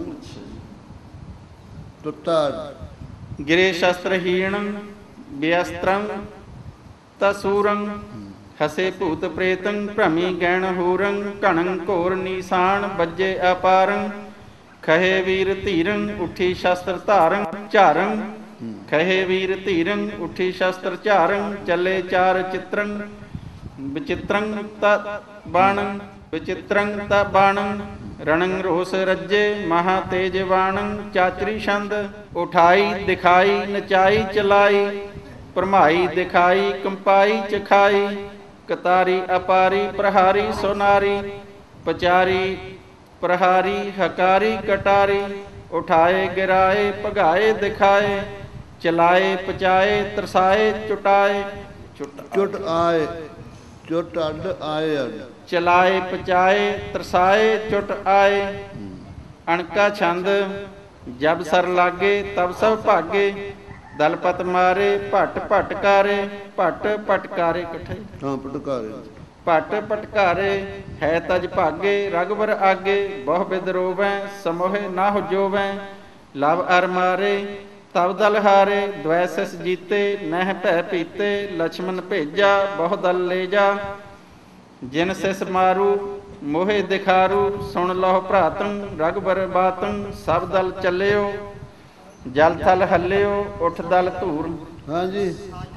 S2: ਤੁੱਤਾ
S1: ਗਿਰੇ ਸ਼ਸਤਰਹੀਣੰ ਬਿਅਸਤਰੰ ਤ ਸੂਰੰ ਹਸੇ ਭੂਤ ਪ੍ਰੇਤੰ ਭ੍ਰਮੀ ਗੈਣ ਹੂਰੰ ਘਣੰ ਘੋਰ ਨੀਸਾਨ ਬੱਜੇ ਅਪਾਰੰ ਖਹੇ ਵੀਰ ਧੀਰੰ ਉਠੀ ਸ਼ਸਤਰ ਧਾਰੰ ਝਾਰੰ ਖਹੇ ਵੀਰ ਧੀਰੰ ਉਠੀ ਸ਼ਸਤਰ ਝਾਰੰ ਚੱਲੇ ਚਾਰ ਚਿਤਰੰ ਵਿਚਿਤਰੰ ਤ ਬਾਣੰ ਵਿਚਿਤਰੰ ਤ ਬਾਣੰ ਰਣੰ ਰੋਸ ਰੱਜੇ ਮਹਾ ਤੇਜਵਾਣੰ ਚਾਚਰੀ ਛੰਦ ਉਠਾਈ ਦਿਖਾਈ ਨਚਾਈ ਚਲਾਈ ਭਰਮਾਈ ਦਿਖਾਈ ਕੰਪਾਈ ਚਖਾਈ ਕਤਾਰੀ ਅਪਾਰੀ ਪ੍ਰਹਾਰੀ ਸੋਨਾਰੀ ਪਚਾਰੀ ਪ੍ਰਹਾਰੀ ਹਕਾਰੀ ਕਟਾਰੀ ਉਠਾਏ ਗਿਰਾਏ ਭਗਾਏ ਦਿਖਾਏ ਚਲਾਏ ਪਚਾਏ ਤਰਸਾਏ ਚੁਟਾਏ
S2: ਚੁੱਟ ਆਏ ਚੁੱਟ ਅੱਡ ਆਏ ਅੱਡ
S1: ਚਲਾਏ ਪਚਾਏ ਤਰਸਾਏ ਚੁੱਟ ਆਏ ਅਣਕਾ ਛੰਦ ਜਬ ਸਰ ਲਾਗੇ ਤਬ ਸਭ ਭਾਗੇ ਦਲਪਤ ਮਾਰੇ ਭੱਟ ਭਟਕਾਰੇ ਭੱਟ ਭਟਕਾਰੇ ਇਕੱਠੇ
S2: ਹਾਂ ਪਟਕਾਰੇ
S1: ਭੱਟ ਭਟਕਾਰੇ ਹੈ ਤਜ ਭਾਗੇ ਰਗਵਰ ਆਗੇ ਬਹੁ ਬਿਦ ਰੋਵੈ ਸਮੋਹਿ ਨਾ ਹੁਜੋਵੈ ਲਵ ਅਰ ਮਾਰੇ ਤਬ ਦਲ ਹਾਰੇ ਦ્વੈਸਸ ਜੀਤੇ ਨਹਿ ਭੈ ਪੀਤੇ ਲਛਮਨ ਭੇਜਾ ਬਹੁ ਦਲ ਲੈ ਜਾ ਜਿਨ ਸਿਸ ਮਾਰੂ ਮੋਹਿ ਦਿਖਾਰੂ ਸੁਣ ਲਹੁ ਭਰਾਤੰ ਰਗਵਰ ਬਾਤੰ ਸਭ ਦਲ ਚੱਲਿਓ ਜਲ ਥਲ ਹੱਲਿਓ ਉਠ ਦਲ ਧੂਰ
S2: ਹਾਂਜੀ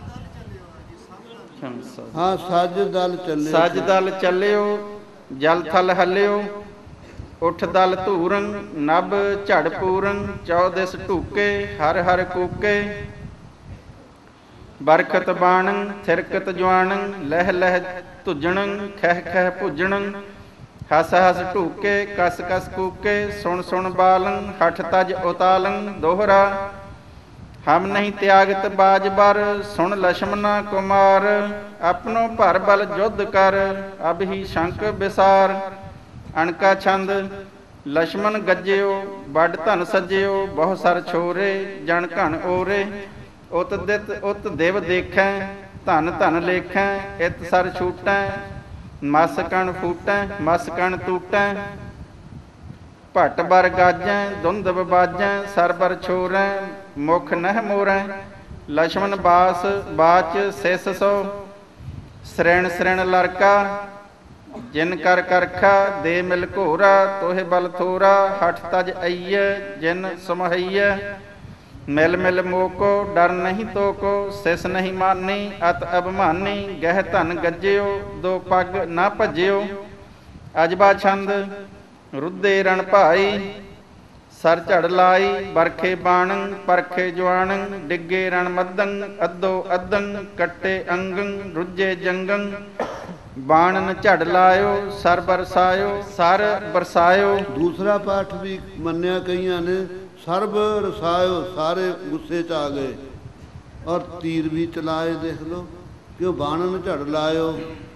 S2: ਹਾਂ ਸੱਜ ਦਲ ਚੱਲਿਓ
S1: ਸੱਜ ਦਲ ਚੱਲਿਓ ਜਲ ਥਲ ਹੱਲਿਓ ਉਠ ਦਲ ਧੂਰੰ ਨਭ ਝੜ ਪੂਰੰ ਚੌਦਿਸ ਢੂਕੇ ਹਰ ਹਰ ਕੂਕੇ ਬਰਖਤ ਬਾਣੰ ਥਿਰਕਤ ਜਵਾਣੰ ਲਹਿ ਲਹਿ ਧੁਜਣੰ ਖਹਿ ਖਹਿ ਭੁਜਣੰ ਹਸ ਹਸ ਢੂਕੇ ਕਸ ਕਸ ਕੂਕੇ ਸੁਣ ਸੁਣ ਬਾਲੰ ਹਠ ਤਜ ਉਤਾਲੰ ਦੋਹਰਾ ਹਮ ਨਹੀਂ ਤਿਆਗਤ ਬਾਜ ਬਰ ਸੁਣ ਲਛਮਨਾ ਕੁਮਾਰ ਆਪਣੋ ਭਰ ਬਲ ਜੁਧ ਕਰ ਅਬ ਹੀ ਸ਼ੰਕ ਵਿਸਾਰ ਅਣਕਾ ਛੰਦ ਲਛਮਨ ਗੱਜਿਓ ਵੱਡ ਧਨ ਸਜਿਓ ਬਹੁ ਸਰ ਛੋਰੇ ਜਨ ਘਣ ਓਰੇ ਉਤ ਦਿਤ ਉਤ ਦਿਵ ਦੇਖੈ ਧਨ ਧਨ ਲੇਖੈ ਇਤ ਸਰ ਛੂਟੈ ਮਸ ਕਣ ਫੂਟੈ ਮਸ ਕਣ ਟੂਟੈ ਭੱਟ ਬਰ ਗਾਜੈ ਧੁੰਦਬ ਬਾਜੈ ਸਰਬਰ ਛੋਰੈ ਮੁਖ ਨਹਿ ਮੋਰੈ ਲਛਮਨ ਬਾਸ ਬਾਚ ਸਿਸ ਸੋ ਸ੍ਰੈਣ ਸ੍ਰੈਣ ਲਰਕਾ ਜਿਨ ਕਰ ਕਰਖਾ ਦੇ ਮਿਲ ਘੋਰਾ ਤੋਹਿ ਬਲ ਥੋਰਾ ਹਠ ਤਜ ਅਈਐ ਜਿਨ ਸਮਹਈਐ ਮਿਲ ਮਿਲ ਮੋਕੋ ਡਰ ਨਹੀਂ ਤੋਕੋ ਸਿਸ ਨਹੀਂ ਮਾਨੀ ਅਤ ਅਭਮਾਨੀ ਗਹਿ ਧਨ ਗੱਜਿਓ ਦੋ ਪੱਗ ਨਾ ਭਜਿਓ ਅਜਬਾ ਛੰਦ ਰੁੱਦੇ ਰਣ ਭਾਈ ਸਰ ਝੜ ਲਾਈ ਬਰਖੇ ਬਾਣੰ ਪਰਖੇ ਜਵਾਣੰ ਡਿੱਗੇ ਰਣ ਮੱਦੰ ਅੱਧੋ ਅੱਧੰ ਕੱਟੇ ਅੰਗੰ ਰੁੱਜੇ ਜੰਗੰ ਬਾਣਨ ਝੜ ਲਾਇਓ ਸਰ ਬਰਸਾਇਓ ਸਰ ਬਰਸਾਇਓ
S2: ਦੂਸਰਾ ਪਾਠ ਵੀ ਮੰਨਿਆ ਕਈਆਂ ਨੇ ਸਰਬ ਰਸਾਇਓ ਸਾਰੇ ਗੁੱਸੇ 'ਚ ਆ ਗਏ ਔਰ ਤੀਰ ਵੀ ਚਲਾਏ ਦੇਖ ਲਓ ਕਿ ਬਾਣਨ ਝੜ ਲਾਇਓ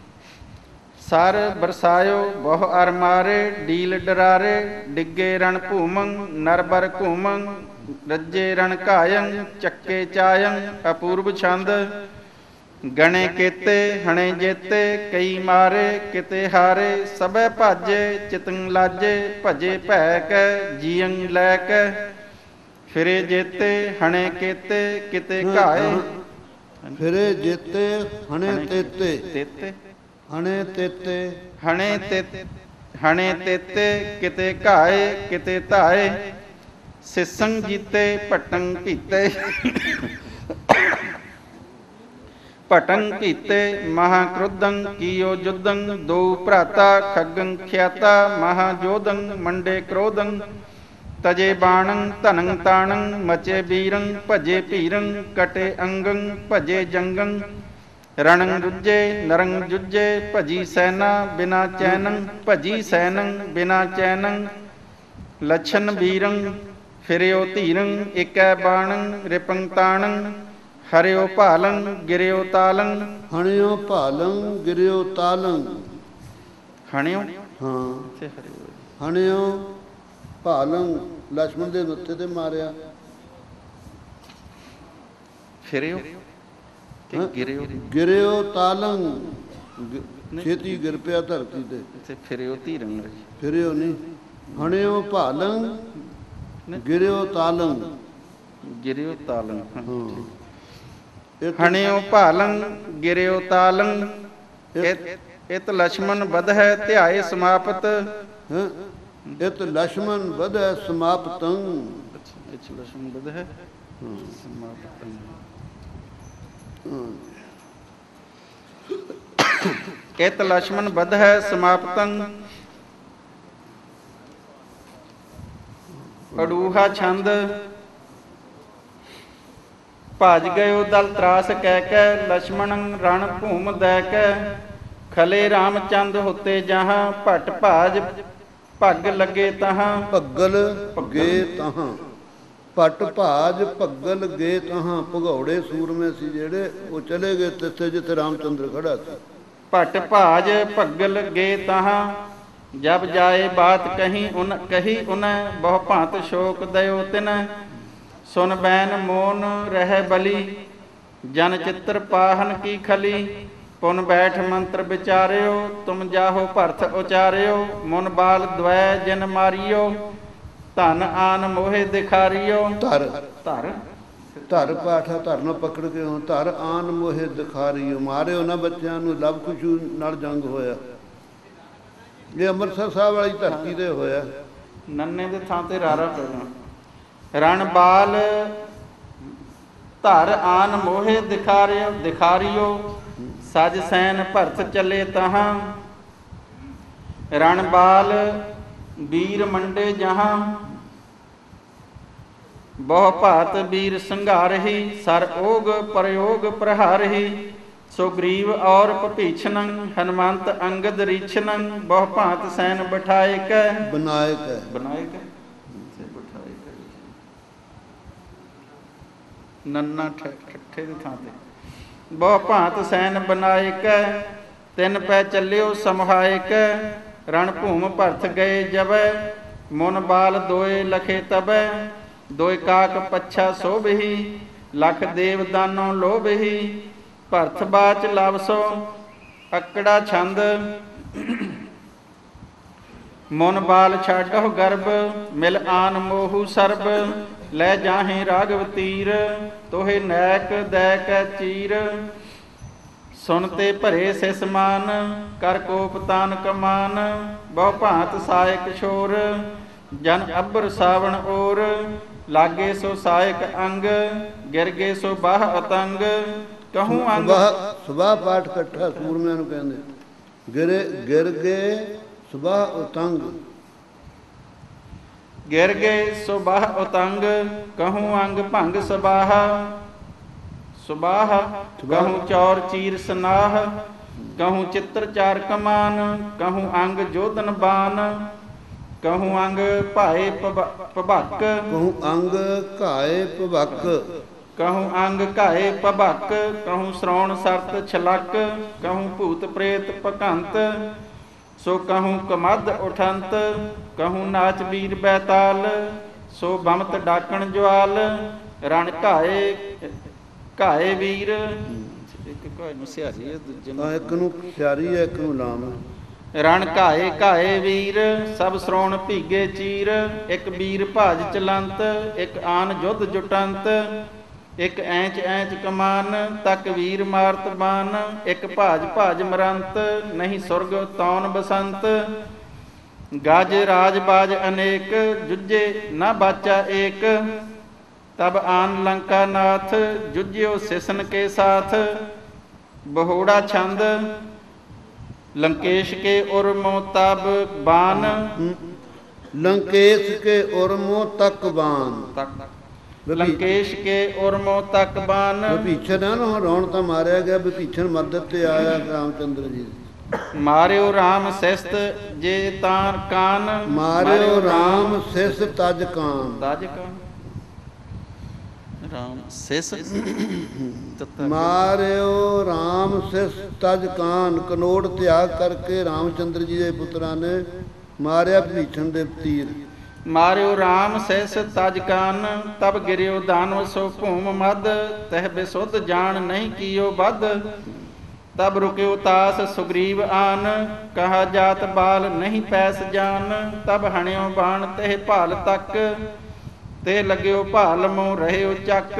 S1: ਸਰ ਬਰਸਾਇਓ ਬਹੁ ਅਰ ਮਾਰੇ ਡੀਲ ਡਰਾਰੇ ਡਿੱਗੇ ਰਣ ਭੂਮੰ ਨਰਬਰ ਘੂਮੰ ਰੱਜੇ ਰਣ ਘਾਇੰ ਚੱਕੇ ਚਾਇੰ ਅਪੂਰਬ ਛੰਦ ਗਣੇ ਕੇਤੇ ਹਣੇ ਜੇਤੇ ਕਈ ਮਾਰੇ ਕਿਤੇ ਹਾਰੇ ਸਭੈ ਭਾਜੇ ਚਿਤੰ ਲਾਜੇ ਭਜੇ ਭੈ ਕੈ ਜੀਅੰ ਲੈ ਕੈ ਫਿਰੇ ਜੇਤੇ ਹਣੇ ਕੇਤੇ ਕਿਤੇ ਘਾਏ
S2: ਫਿਰੇ ਜੇਤੇ ਹਣੇ ਤੇਤੇ
S1: ਤੇਤੇ
S2: ਹਣੇ ਤੇਤੇ
S1: ਹਣੇ ਤੇਤੇ ਕਿਤੇ ਘਾਏ ਕਿਤੇ ਧਾਏ ਸਿਸੰ ਜੀਤੇ ਭਟੰ ਕੀਤੇ ਭਟੰ ਕੀਤੇ ਮਹਾ ਕ੍ਰੋਧੰ ਕੀਓ ਜੁਦੰ ਦੋ ਭਰਾਤਾ ਖਗੰ ਖਿਆਤਾ ਮਹਾ ਜੋਦੰ ਮੰਡੇ ਕ੍ਰੋਧੰ ਤਜੇ ਬਾਣੰ ਧਨੰ ਤਾਣੰ ਮਚੇ ਬੀਰੰ ਭਜੇ ਭੀਰੰ ਕਟੇ ਅੰਗੰ ਭਜੇ ਜੰਗੰ ਰਣੰ ਰੁੱਜੇ ਨਰੰ ਜੁੱਜੇ ਭਜੀ ਸੈਨਾ ਬਿਨਾ ਚੈਨੰ ਭਜੀ ਸੈਨੰ ਬਿਨਾ ਚੈਨੰ ਲਛਨ ਬੀਰੰ ਫਿਰਿਓ ਧੀਰੰ ਏਕੈ ਬਾਣੰ ਰਿਪੰ ਤਾਣੰ ਹਰਿਓ ਭਾਲੰ ਗਿਰਿਓ ਤਾਲੰ
S2: ਹਣਿਓ ਭਾਲੰ ਗਿਰਿਓ ਤਾਲੰ
S1: ਹਣਿਓ
S2: ਹਾਂ ਹਣਿਓ ਭਾਲੰ ਲਛਮਣ ਦੇ ਮੱਥੇ ਤੇ ਮਾਰਿਆ
S1: ਫਿਰਿਓ ਗਿਰਿਓ
S2: ਗਿਰਿਓ ਤਾਲੰ ਛੇਤੀ ਗਿਰ ਪਿਆ ਧਰਤੀ ਤੇ
S1: ਫਿਰਿਓ ਧੀਰੰ
S2: ਫਿਰਿਓ ਨਹੀਂ ਹਣਿਓ ਭਾਲੰ ਗਿਰਿਓ ਤਾਲੰ
S1: ਗਿਰਿਓ ਤਾਲੰ
S2: ਹਾਂ
S1: ਹਣਿਓ ਭਾਲੰ ਗਿਰਿਓ ਤਾਲੰ ਇਤ ਲਛਮਨ ਬਧੈ ਧਿਆਏ ਸਮਾਪਤ
S2: ਇਤ ਲਛਮਨ ਬਧੈ ਸਮਾਪਤੰ
S1: ਇਤ ਲਛਮਨ ਬਧੈ ਸਮਾਪਤੰ ਇਤ ਲਛਮਨ ਬਧੈ ਸਮਾਪਤੰ ਅਡੂਹਾ ਛੰਦ ਭਜ ਗਇਓ ਦਲ ਤਰਾਸ ਕਹਿ ਕੈ ਲਛਮਣੰ ਰਣ ਭੂਮ ਦੈ ਕੈ ਖਲੇ ਰਾਮਚੰਦ ਹੁਤੇ ਜਹਾਂ ਭਟ ਭਾਜ ਭੱਗ ਲੱਗੇ ਤਹਾਂ
S2: ਭੱਗਲ ਗੇ ਤਹਾਂ ਭਟ ਭਾਜ ਭੱਗਲ ਗੇ ਤਹਾਂ ਭਗੌੜੇ ਸੂਰਮੇ ਸੀ ਜਿਹੜੇ ਉਹ ਚਲੇ ਗਏ ਤਿੱਥੇ ਜਿੱਥੇ ਰਾਮਚੰਦਰ ਖੜਾ ਸੀ
S1: ਭਟ ਭਾਜ ਭੱਗਲ ਗੇ ਤਹਾਂ ਜਬ ਜਾਏ ਬਾਤ ਕਹੀ ਉਨੈ ਬਹੁ ਭਾਂਤ ਸ਼ੋਕ ਦਇਓ ਤਿਨੈ ਸੁਨ ਬੈਨ ਮੋਨ ਰਹਿ ਬਲੀ ਜਨ ਚਿੱਤਰ ਪਾਹਨ ਕੀ ਖਲੀ ਪੁਨ ਬੈਠ ਮੰਤਰ ਵਿਚਾਰਿਓ ਤੁਮ ਜਾਹੋ ਭਰਤ ਉਚਾਰਿਓ ਮੁਨ ਬਾਲ ਦਵੈ ਜਿਨ ਮਾਰਿਓ ਧਨ ਆਨ ਮੋਹਿ ਦਿਖਾਰਿਓ
S2: ਧਰ
S1: ਧਰ
S2: ਧਰ ਪਾਠਾ ਧਰਨ ਪਕੜ ਕੇ ਹੋ ਧਰ ਆਨ ਮੋਹਿ ਦਿਖਾਰਿਓ ਮਾਰਿਓ ਨਾ ਬੱਚਿਆਂ ਨੂੰ ਲਵ ਕੁਸ਼ੂ ਨਾਲ ਜੰਗ ਹੋਇਆ ਇਹ ਅੰਮ੍ਰਿਤਸਰ ਸਾਹਿਬ ਵਾਲੀ ਧਰਤੀ ਤੇ ਹੋਇਆ
S1: ਨੰਨੇ ਦੇ ਥਾਂ ਤੇ ਰਾਰਾ ਪੈਣਾ ਰਣ ਬਾਲ ਧਰ ਆਨ ਮੋਹਿ ਦਿਖਾਰਿਓ ਸਜ ਸੈਨ ਭਰਤ ਚੱਲੇ ਤਹਾਂ ਰਣ ਬਾਲ ਵੀਰ ਮੰਡੇ ਜਹਾਂ ਬਹੁ ਭਾਤ ਵੀਰ ਸੰਘਾਰਹੀ ਸਰ ਓਗ ਪ੍ਰਯੋਗ ਪ੍ਰਹਾਰਹੀ ਸੋ ਗਰੀਵ ਔਰ ਭਪੀਛਨੰ ਹਨਮੰਤ ਅੰਗਦ ਰੀਛਨੰ ਬਹੁ ਭਾਂਤ ਸੈਨ ਬਿਠਾਏ ਕੈ
S2: ਬਣਾਏ ਕੈ
S1: ਨੰਨਾ ਠੱਠੇ ਦੀ ਥਾਂ ਤੇ ਬਹੁ ਭਾਂਤ ਸੈਨ ਬਨਾਏ ਕੈ ਤਿੰਨ ਪੈ ਚੱਲਿਓ ਸਮਹਾਏ ਕੈ ਰਣ ਭੂਮ ਭਰਤ ਗਏ ਜਬੈ ਮੁਨ ਬਾਲ ਦੋਏ ਲਖੇ ਤਬੈ ਦੋਇ ਕਾਕ ਪੱਛਾ ਸੋਭਹੀ ਲਖ ਦੇਵ ਦਾਨੋ ਲੋਭਹੀ ਭਰਤ ਬਾਚ ਲਵਸੋ ਅਕੜਾ ਛੰਦ ਮੁਨ ਬਾਲ ਛਾਡੋ ਗਰਭ ਮਿਲ ਆਨ ਮੋਹੂ ਸਰਬ ਲੈ ਜਾਹੇ ਰਾਘਵ ਤੀਰ ਤੋਹੇ ਨੈਕ ਦੈ ਕੈ ਚੀਰ ਸੁਨ ਤੇ ਭਰੇ ਸਿਸ ਮਾਨ ਕਰ ਕੋਪ ਤਾਨ ਕਮਾਨ ਬਹੁ ਭਾਂਤ ਸਾਇਕ ਛੋਰ ਜਨ ਅਬਰ ਸਾਵਣ ਔਰ ਲਾਗੇ ਸੋ ਸਾਇਕ ਅੰਗ ਗਿਰ ਗੇ ਸੋ ਬਾਹ ਅਤੰਗ ਕਹੂੰ ਅੰਗ
S2: ਸੁਬਾਹ ਪਾਠ ਇਕੱਠਾ ਸੂਰਮਿਆਂ ਨੂੰ ਕਹਿੰਦੇ ਗਿਰ ਗਏ ਸੁਬਾਹ ਉਤੰਗ
S1: ਗਿਰ ਗਏ ਸੋ ਬਾਹ ਉਤੰਗ ਕਹੂੰ ਅੰਗ ਭੰਗ ਸਬਾਹ ਸੁਬਾਹ ਕਹੂੰ ਚੌਰ ਚੀਰ ਸਨਾਹ ਕਹੂੰ ਚਿੱਤਰ ਚਾਰ ਕਮਾਨ ਕਹੂੰ ਅੰਗ ਜੋਧਨ ਬਾਨ ਕਹੂੰ ਅੰਗ ਭਾਏ ਭਬਕ
S2: ਕਹੂੰ ਅੰਗ ਘਾਏ ਭਬਕ
S1: ਕਹੂੰ ਅੰਗ ਘਾਏ ਭਬਕ ਕਹੂੰ ਸ਼੍ਰੌਣ ਸਰਤ ਛਲਕ ਕਹੂੰ ਭੂਤ ਪ੍ਰੇਤ ਭਕੰਤ ਸੋ ਕਹੂੰ ਕਮਦ ਉਠੰਤ ਕਹੂੰ ਨਾਚ ਵੀਰ ਬੈਤਾਲ ਸੋ ਬੰਮਤ ਡਾਕਣ ਜਵਾਲ ਰਣ ਘਾਏ ਵੀਰ ਇੱਕ ਘਾਏ ਨੂੰ ਸਿਆਰੀ ਹੈ ਦੂਜੇ ਨੂੰ
S2: ਇੱਕ ਨੂੰ ਸਿਆਰੀ ਹੈ ਇੱਕ ਨੂੰ ਲਾਮ
S1: ਰਣ ਘਾਏ ਵੀਰ ਸਭ ਸ਼੍ਰੋਣ ਭੀਗੇ ਚੀਰ ਇੱਕ ਵੀਰ ਭਾਜ ਚਲੰਤ ਇੱਕ ਆਨ ਜੁੱਧ ਜੁਟੰਤ ਇੱਕ ਐਂਚ ਕਮਾਨ ਤੱਕ ਵੀਰ ਮਾਰਤ ਬਾਨ ਇੱਕ ਭਾਜ ਮਰੰਤ ਨਹੀਂ ਸੁਰਗ ਤੌਨ ਬਸੰਤ ਗਜ ਰਾਜ ਬਾਜ ਅਨੇਕ ਜੁਜੇ ਨਾ ਬਾਚਾ ਏਕ ਤਬ ਆਨ ਲੰਕਾ ਨਾਥ ਜੁਜਿਓ ਸਿਸਨ ਕੇ ਸਾਥ ਬਹੋੜਾ ਛੰਦ ਲੰਕੇਸ਼ ਕੇ ਉਰਮੋ ਤਬ ਬਾਨ
S2: ਲੰਕੇਸ਼ ਕੇ ਉਰਮੋ ਤੱਕ ਬਾਨ।
S1: ਲੰਕੇਸ਼ ਕੇ ਉਰਮੋ ਤੱਕ ਬਾਨ।
S2: ਵਿਭੀਸ਼ਣ ਹੈ ਨਾ, ਰੌਣ ਤਾਂ ਮਾਰਿਆ ਗਿਆ, ਵਿਭੀਸ਼ਣ ਮਦਦ ਤੇ ਆਇਆ ਰਾਮਚੰਦਰ ਜੀ।
S1: ਮਾਰਿਓ ਰਾਮ ਸਿਸਤ ਜੇ ਤਾਰ ਕਾਨ।
S2: ਮਾਰਿਓ ਰਾਮ ਸਿਸ ਤਜ ਕਾਨ।
S1: ਤਜ ਕਾਨ ਰਾਮ ਸਿਸ
S2: ਮਾਰਿਓ ਰਾਮ ਸਿਸ ਤਜ ਕਾਨ। ਕਨੋੜ ਤਿਆਗ ਕਰਕੇ ਰਾਮਚੰਦਰ ਜੀ ਦੇ ਪੁੱਤਰਾਂ ਨੇ ਮਾਰਿਆ ਵਿਭੀਸ਼ਣ ਦੇ ਤੀਰ।
S1: ਮਾਰਿਓ ਰਾਮ ਸਹਿਸ ਤਜ ਕਾਨ। ਤਬ ਗਿਰਿਓ ਦਾਨਵ ਸੋ ਭੂਮ ਮਦ। ਤਹ ਬਿਸੁੱਧ ਜਾਣ ਨਹੀਂ ਕੀਓ ਬਦ। ਤਬ ਰੁਕਿਓ ਤਾਸ ਸੁਗਰੀਵ ਆਨ। ਕਹਾ ਜਾਤ ਬਾਲ ਨਹੀਂ ਪੈਸ ਜਾਨ। ਤਬ ਹਣਿਓ ਬਾਣ ਤਹ ਭਾਲ ਤੱਕ। ਤੇ ਲਗਿਓ ਭਾਲ ਮੋ ਰਹਿਓ ਚੱਕ।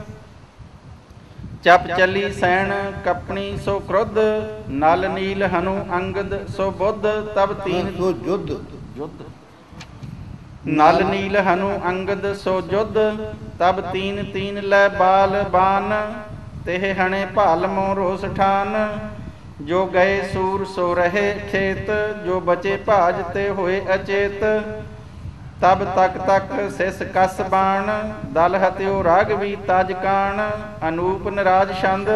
S1: ਚਪ ਚੱਲੀ ਸੈਣ ਕਪਣੀ ਸੋ ਕ੍ਰੁੱਧ। ਨਲ ਨੀਲ ਹਨੂ ਅੰਗਦ ਸੋ ਬੁੱਧ। ਤਬ ਤੀਨ
S2: ਸੋ ਜੁੱਧ।
S1: ਜੁੱਧ ਨਲ ਨੀਲ ਹਨੂ ਅੰਗਦ ਸੋ ਜੁੱਧ। ਤਬ ਤੀਨ ਤੀਨ ਲੈ ਬਾਲ ਬਾਨ। ਤੇ ਹਣੇ ਭਾਲ ਮੋ ਰੋਸ ਠਾਨ। ਜੋ ਗਏ ਸੂਰ ਸੋ ਰਹੇ ਖੇਤ। ਜੋ ਬਚੇ ਭਾਜ ਤੇ ਹੋਏ ਅਚੇਤ। ਤਬ ਤਕ ਤਕ ਸਿਸ ਕਸ ਬਾਣ। ਦਲ ਹਤਿਓ ਰਾਗਵੀ ਤਜ ਕਾਣ। ਅਨੂਪ ਨਰਾਜ ਛੰਦ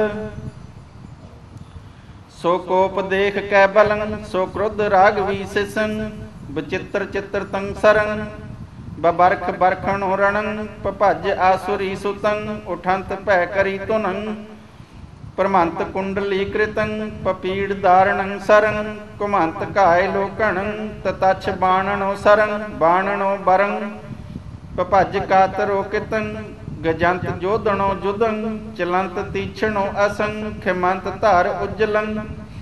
S1: ਸੋ ਕੋਪ ਦੇਖ ਕੈ ਬਲੰ। ਸੋ ਕ੍ਰੁੱਧ ਰਾਗਵੀ ਸਿਸੰ। ਬਚਿੱਤਰ ਚਿੱਤਰ ਤੰ ਸਰੰ। ਬਬਰਖ ਬਰਖਣੋ ਰਣੰ। ਭਜ ਆਸੁਰੀ ਸੁਤੰ। ਉਠੰਤ ਭੈ ਕਰੀ ਧੁਨੰ। ਪ੍ਰਮੰਤ ਕੁੰਡਲੀ ਕ੍ਰਿਤੰ। ਪਪੀੜ ਦਾਰਣੰ ਸਰੰ। ਕੁਮੰਤ ਘਾਇ ਲੋਕਣੰ। ਤਤਛ ਬਾਣਨੋ ਸਰੰ। ਬਾਣਨੋ ਬਰੰ। ਭਜ ਕਾਤਰੋ ਕਿਤੰ। ਗਜੰਤ ਜੋਧਣੋ ਜੁਦੰ। ਚਲੰਤ ਤੀਛਣੋ ਅਸੰ। ਖਿਮੰਤ ਧਾਰ ਉਜਲੰ।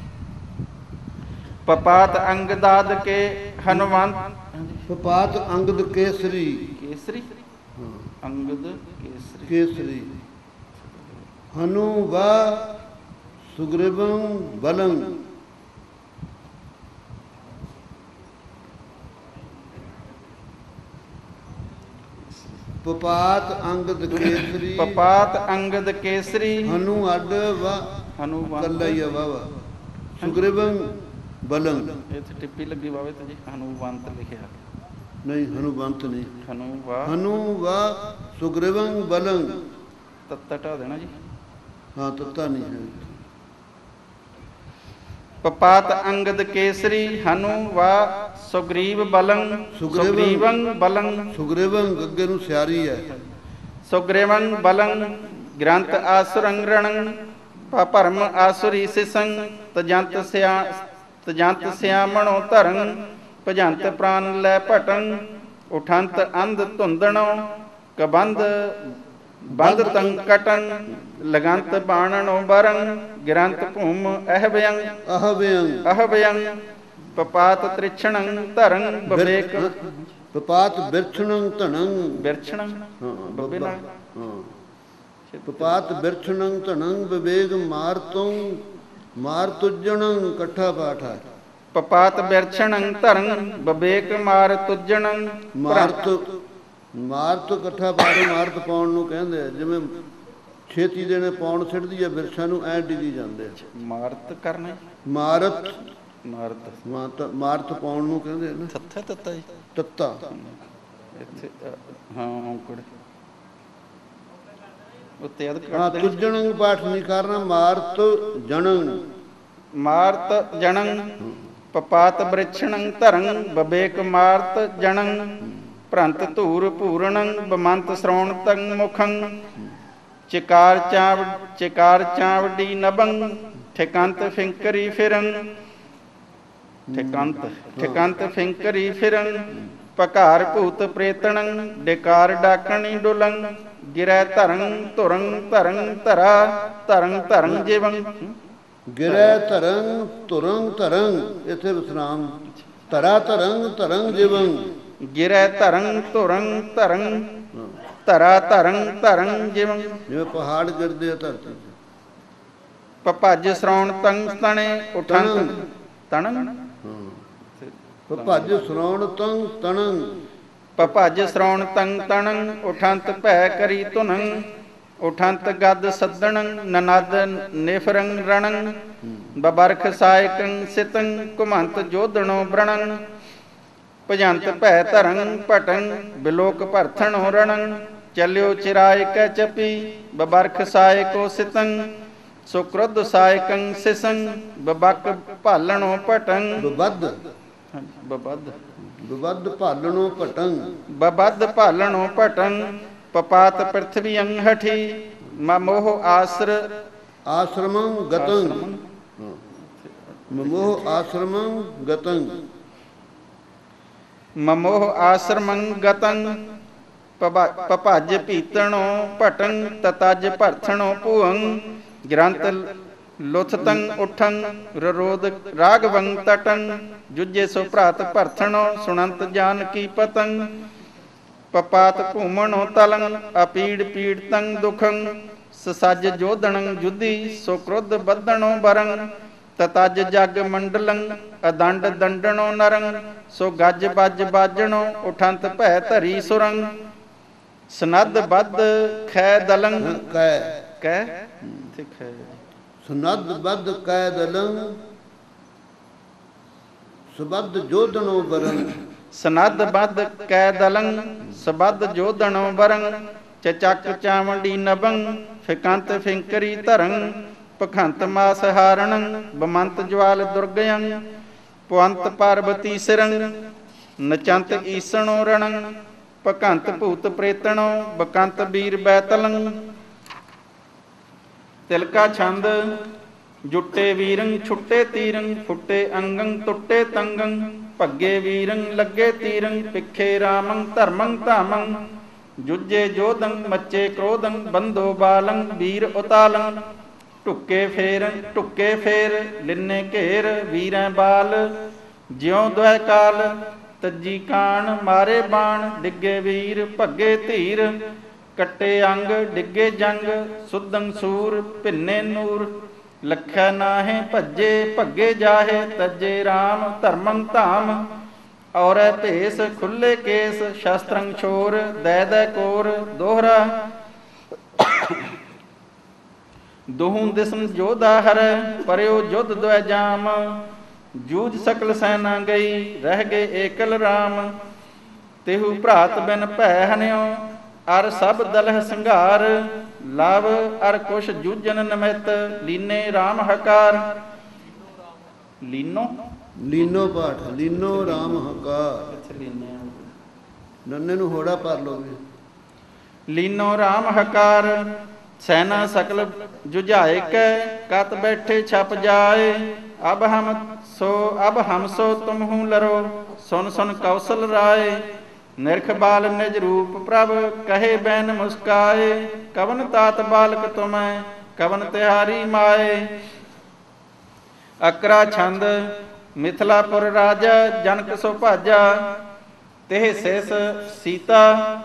S1: ਪਪਾਤ ਅੰਗਦਾਦ ਕੇ ਹਨਵੰਤ।
S2: ਪਪਾਤ ਅੰਗਦ ਕੇਸਰੀ।
S1: ਕੇਸਰੀ ਅੰਗਦ ਕੇਸਰੀ।
S2: ਕੇਸਰੀ ਹਨੂ ਵਾ ਸੁਗਰੀਵੰ ਬਲੰ। ਪਪਾਤ ਅੰਗਦ ਕੇਸਰੀ।
S1: ਪਪਾਤ ਅੰਗਦ ਕੇਸਰੀ।
S2: ਹਨੂ ਅੱਡ ਵਾ
S1: ਹਨੂ
S2: ਕੱਲਾ ਹੀ ਆ ਵਾਵਾ। ਸੁਗਰੀਵੰ ਬਲੰ।
S1: ਇੱਥੇ ਟਿੱਪੀ ਲੱਗੀ ਵਾਵੇ ਤੇ ਜੀ ਹਨੂਵੰਤ ਲਿਖਿਆ
S2: ਨਹੀਂ, ਹਨੂਵੰਤ ਨਹੀਂ।
S1: ਹਨੂ
S2: ਵਾ ਸੁਗਰੀਵੰ ਬਲੰ।
S1: ਤੱਤਾ ਢਾ ਦੇਣਾ ਜੀ।
S2: ਹਾਂ, ਤੱਤਾ ਨਹੀਂ ਹੈ।
S1: ਪਪਾਤ ਅੰਗਦ ਕੇਸਰੀ। ਹਨੂ ਵਾ ਸੁਗਰੀਵ ਬਲੰ। ਸੁਗਰੀਵੰ ਬਲੰ।
S2: ਸੁਗਰੀਵੰ ਗੱਗੇ ਨੂੰ ਸਿਆਰੀ ਹੈ।
S1: ਸੁਗਰੀਵੰ ਬਲੰ। ਗ੍ਰੰਥ ਆਸੁਰੰ ਰਣੰ। ਭਰਮ ਆਸੁਰੀ ਸਿਸੰ। ਤਜੰਤ ਸਿਆਮਣੋ ਧਰੰ। ਭਜੰਤ ਪ੍ਰਾਨ ਲੈ ਭਟੰ। ਉਠੰਤ ਅੰਧ ਧੁੰਦਣੋ। ਕਬੰਧ ਬੰਧ ਤੰ ਕਟੰ। ਲਗੰਤ ਬਾਣਨੋ ਬਰੰ। ਗਿਰੰਤ ਭੂਮ ਅਹਵਯੰ। ਅਹਵਯੰ ਪਪਾਤ ਤ੍ਰਿਛਣੰ ਧਰੰ। ਬਵੇਕ
S2: ਪਪਾਤ ਬਿਰਛਣੰ ਧਣੰ।
S1: ਬਿਰਛਣੰ ਬੱਬੇ ਨਾਲ
S2: ਪਪਾਤ ਬਿਰਛਣੰ ਧਣੰ। ਵਿਵੇਕ ਮਾਰ ਤੁਜਣੰ। ਇਕੱਠਾ ਪਾਠ ਹੈ।
S1: ਪਪਾਤ ਬਿਰਛਣੰ ਧਰੰ। ਵਿਵੇਕ ਮਾਰ ਤੁਜਣੰ।
S2: ਮਾਰਤ ਇਕੱਠਾ ਪਾਠ। ਮਾਰਤ ਪਾਉਣ ਨੂੰ ਕਹਿੰਦੇ ਆ। ਜਿਵੇਂ ਛੇਤੀ ਦੇ ਨੇ ਪਾਉਣ ਸਿੱਟਦੀ ਆ ਬਿਰਛਾਂ ਨੂੰ, ਐ ਡਿੱਗੀ ਜਾਂਦੇ। ਮਾਰਤ ਕਰਨਾ। ਮਾਰਤ ਪਾਉਣ ਨੂੰ ਕਹਿੰਦੇ ਨਾ।
S1: ਤੱਤਾ ਤੱਤਾ ਜੀ।
S2: ਤੱਤਾ
S1: ਇੱਥੇ ਹਾਂ ਔਂਕੜ ਉੱਤੇ ਅਧ
S2: ਹਾਂ। ਤੁਜਣੰ ਪਾਠ ਨਹੀਂ ਕਰਨਾ। ਮਾਰਤ ਜਣੰ।
S1: ਮਾਰਤ ਜਣੰ। ਪਪਾਤ ਬ੍ਰਿਛਣੰ ਧਰੰ। ਵਿਵੇਕ ਮਾਰਤ ਜਣੰ। ਭ੍ਰੰਤ ਧੂਰ ਪੂਰਣੰ। ਬਮੰਤ ਸ਼੍ਰੋਣਤੰ ਮੁਖੰ। ਚਿਕਾਰ ਚਾਵਡੀ ਨਭੰ। ਠਿਕੰਤ ਫਿੰਕਰੀ ਫਿਰੰ। ਠਿਕੰਤ ਫਿੰਕਰੀ ਫਿਰੰ। ਪਕਾਰ ਭੂਤ ਪ੍ਰੇਤਣੰ। ਡਿਕਾਰ ਡਾਕਣੀ ਡੁਲੰ। ਗਿਰੈ ਧਰੰ ਧੁਰੰ ਧਰੰ ਧਰਾ। ਧਰੰ ਧਰੰ ਜੀਵੰ।
S2: ਗਿਰੈ ਧਰੰ ਧੁਰੰ ਧਰੰ। ਇੱਥੇ ਵਿਸਰਾਮ। ਧਰਾ ਧਰੰ ਧਰੰ ਜੀਵੰ।
S1: ਗਿਰੈ ਧਰੰ ਧੁਰੰ ਧਰੰ ਧਰਾ ਧਰੰ ਧਰੰ ਜੀਵੰ।
S2: ਜਿਵੇਂ ਪਹਾੜ ਗਿਰਦੇ ਆ ਧਰਤੀ ਤੇ।
S1: ਭਜ ਸ਼੍ਰੌਣ ਤੰ ਤਣੇ। ਉਠੰਤ ਤਣੰ।
S2: ਭਜ ਸ਼੍ਰੌਣ ਤੰ ਤਣੰ।
S1: ਭਜ ਸ਼੍ਰੌਣ ਤੰ ਤਣੰ। ਉਠੰਤ ਭੈ ਕਰੀ ਧੁਨੰ। ਉਠੰਤ ਗਦ ਸੱਦਣੰ। ਨਨਦ ਨਿਫਰੰ ਭਜੰਤ ਭੈ ਧਰੰ ਭਟੰ ਬਿਲੋਕ ਭਰਥਣੋ ਰਣੰ ਚਲਿਓ ਚਿਰਾਇ ਕੈ ਚਪੀ ਬਬਰਖ ਸਾਇ ਕੋ ਸਿਤੰ ਸੋ ਕ੍ਰੋਧ ਸਾਇਕੰ ਸਿਸੰ ਬਬਕ ਭਾਲਣੋ ਭਟੰ
S2: ਬਬੱਧ
S1: ਬਬੱਧ
S2: ਬਬੱਧ ਭਾਲਣੋ ਭਟੰ
S1: ਬਬੱਧ ਭਾਲਣੋ ਭਟੰ ਪਪਾਤ ਪ੍ਰਿਥਵੀ ਅੰਹਠੀ ਮਮੋਹ
S2: ਆਸ਼ਰਮੰ ਗਤੰ ਮਮੋਹ ਆਸ਼ਰਮੰ ਗਤੰ
S1: ਮਮੋਹ ਆਸ਼ਰਮੰ ਗਤੰ ਪਭਜ ਪੀਤਣੋ ਭਟੰ ਤਤਜ ਭਰਥਣੋ ਭੂਅੰ ਗ੍ਰੰਥ ਲੁਥਤੰ ਉਠੰ ਰਰੋਦ ਰਾਗਵੰ ਤਟੰ ਜੁਜੇ ਸੋ ਭਰਾਤ ਭਰਥਣੋ ਸੁਣੰਤ ਜਾਨਕੀ ਪਤੰ ਪਪਾਤ ਭੂਮਣੋ ਤਲੰ ਅਪੀੜ ਪੀੜਤੰ ਦੁਖੰ ਸਸਜ ਜੋਧਣੰ ਜੁਧੀ ਸੋ ਕ੍ਰੋਧ ਬੱਧਣੋ ਬਰੰ ਤਤਜ ਜਗ ਮੰਡਲੰ ਅਦੰਡ ਦੰਡਣੋ ਨਰੰ ਸੋ ਗੱਜ ਬੱਜ ਬਾਜਣੋ ਉਠੰਤ ਭੈ ਧਰੀ ਸੁਰੰ ਸਨਦ ਬੱਧ ਖੈ ਦਲੰ ਕੈ ਠੀਕ ਹੈ
S2: ਸਨਦ ਬੱਧ ਕੈ ਦਲੰ ਸਬਦ ਜੋਧਣੋ ਬਰੰ
S1: ਸਨਦ ਬੱਧ ਕੈ ਦਲੰ ਸਬਦ ਜੋਧਣੋ ਬਰੰ ਚਚਕ ਚਾਵੰਡੀ ਨਭੰ ਫਿਕੰਤ ਫਿੰਕਰੀ ਧਰੰ ਪਖੰਤ ਮਾਸ ਹਾਰਣੰ ਬਮੰਤ ਜਵਾਲ ਦੁਰਗਯੰ ਪੁਅੰਤ ਪਾਰਬਤੀ ਸਿਰੰ ਨਚੰਤ ਈਸਣੋ ਰਣੰ ਭਕੰਤ ਭੂਤ ਪ੍ਰੇਤਣੋ ਬਕੰਤ ਵੀਰ ਬੈਤਲੰ ਤਿਲਕਾ ਛੰਦ ਜੁੱਟੇ ਵੀਰੰ ਛੁੱਟੇ ਤੀਰੰ ਫੁੱਟੇ ਅੰਗੰ ਟੁੱਟੇ ਤੰਗੰ ਭੱਗੇ ਵੀਰੰ ਲੱਗੇ ਤੀਰੰ ਪਿੱਖੇ ਰਾਮੰ ਧਰਮੰ ਧਾਮੰ ਜੁਜੇ ਜੋਧੰ ਮੱਚੇ ਕ੍ਰੋਧੰ ਬੰਦੋ ਬਾਲੰ ਵੀਰ ਉਤਾਲੰ ਟੁੱਕੇ ਫੇਰ ਲਿੰਨੇ ਘੇਰ ਵੀਰੈ ਬਾਲ ਜਿਉ ਦੁਇ ਕਾਲ ਤੱਜੀ ਕਾਣ ਮਾਰੇ ਬਾਣ ਡਿੱਗੇ ਵੀਰ ਭੱਗੇ ਧੀਰ ਕੱਟੇ ਅੰਗ ਡਿੱਗੇ ਜੰਗ ਸੁਦੰ ਸੂਰ ਭਿੰਨੇ ਨੂਰ ਲੱਖੈ ਨਾਹੇ ਭੱਜੇ ਭੱਗੇ ਜਾਹੇ ਤੱਜੇ ਰਾਮ ਧਰਮੰ ਧਾਮ ਔਰੈ ਭੇਸ ਖੁੱਲੇ ਕੇਸ ਸ਼ਸਤਰੰ ਛੋਰ ਦੈ ਦੈ ਕੋਰ ਦੋਹਰਾ ਦੋਹੂੰ ਦਿਸਮ ਜੋਧਾ ਹਰੈ ਪਰਿਓ ਜੁਧ ਦੁਇ ਜਾਮ ਜੂਝ ਸਕਲ ਸੈਨਾ ਗਈ ਰਹਿ ਗਏ ਏਕਲ ਰਾਮ ਤਿਹੂ ਭਰਾਤ ਬਿਨ ਭੈ ਹਨਿਓ ਅਰ ਸਭ ਦਲਹ ਸੰਘਾਰ ਲਵ ਅਰ ਕੁਸ਼ ਜੂਝਨ ਨਮਿਤ ਲੀਨੇ ਰਾਮ ਹਕਾਰ
S2: ਲੀਨੋ ਪਾਠ ਲੀਨੋ ਰਾਮ ਹਕਾਰ ਨੰਨੇ ਨੂੰ ਹੋੜਾ ਪਰ ਲੋਗੇ
S1: ਲੀਨੋ ਰਾਮ ਹਕਾਰ ਸੈਨਾ ਸਕਲ ਜੁਝਾਏ ਕੈ ਕਤ ਬੈਠੇ ਛਪ ਜਾਏ ਅਬ ਹਮ ਸੋ ਤੁਮਹੂ ਲਰੋ ਸੁਨ ਸੁਨ ਕੌਸਲ ਰਾਏ ਨਿਰਖ ਬਾਲ ਨਿਜ ਰੂਪ ਪ੍ਰਭ ਕਹੇ ਬੈਨ ਮੁਸਕਾਏ ਕਵਨ ਤਾਤ ਬਾਲਕ ਤੁਮੈ ਕਵਨ ਤਿਹਾਰੀ ਮਾਏ ਅਕਰਾ ਛੰਦ ਮਿਥਲਾਪੁਰ ਰਾਜਾ ਜਨਕ ਸੋ ਭਾਜਾ ਤਿਹ ਸਿਸ ਸੀਤਾ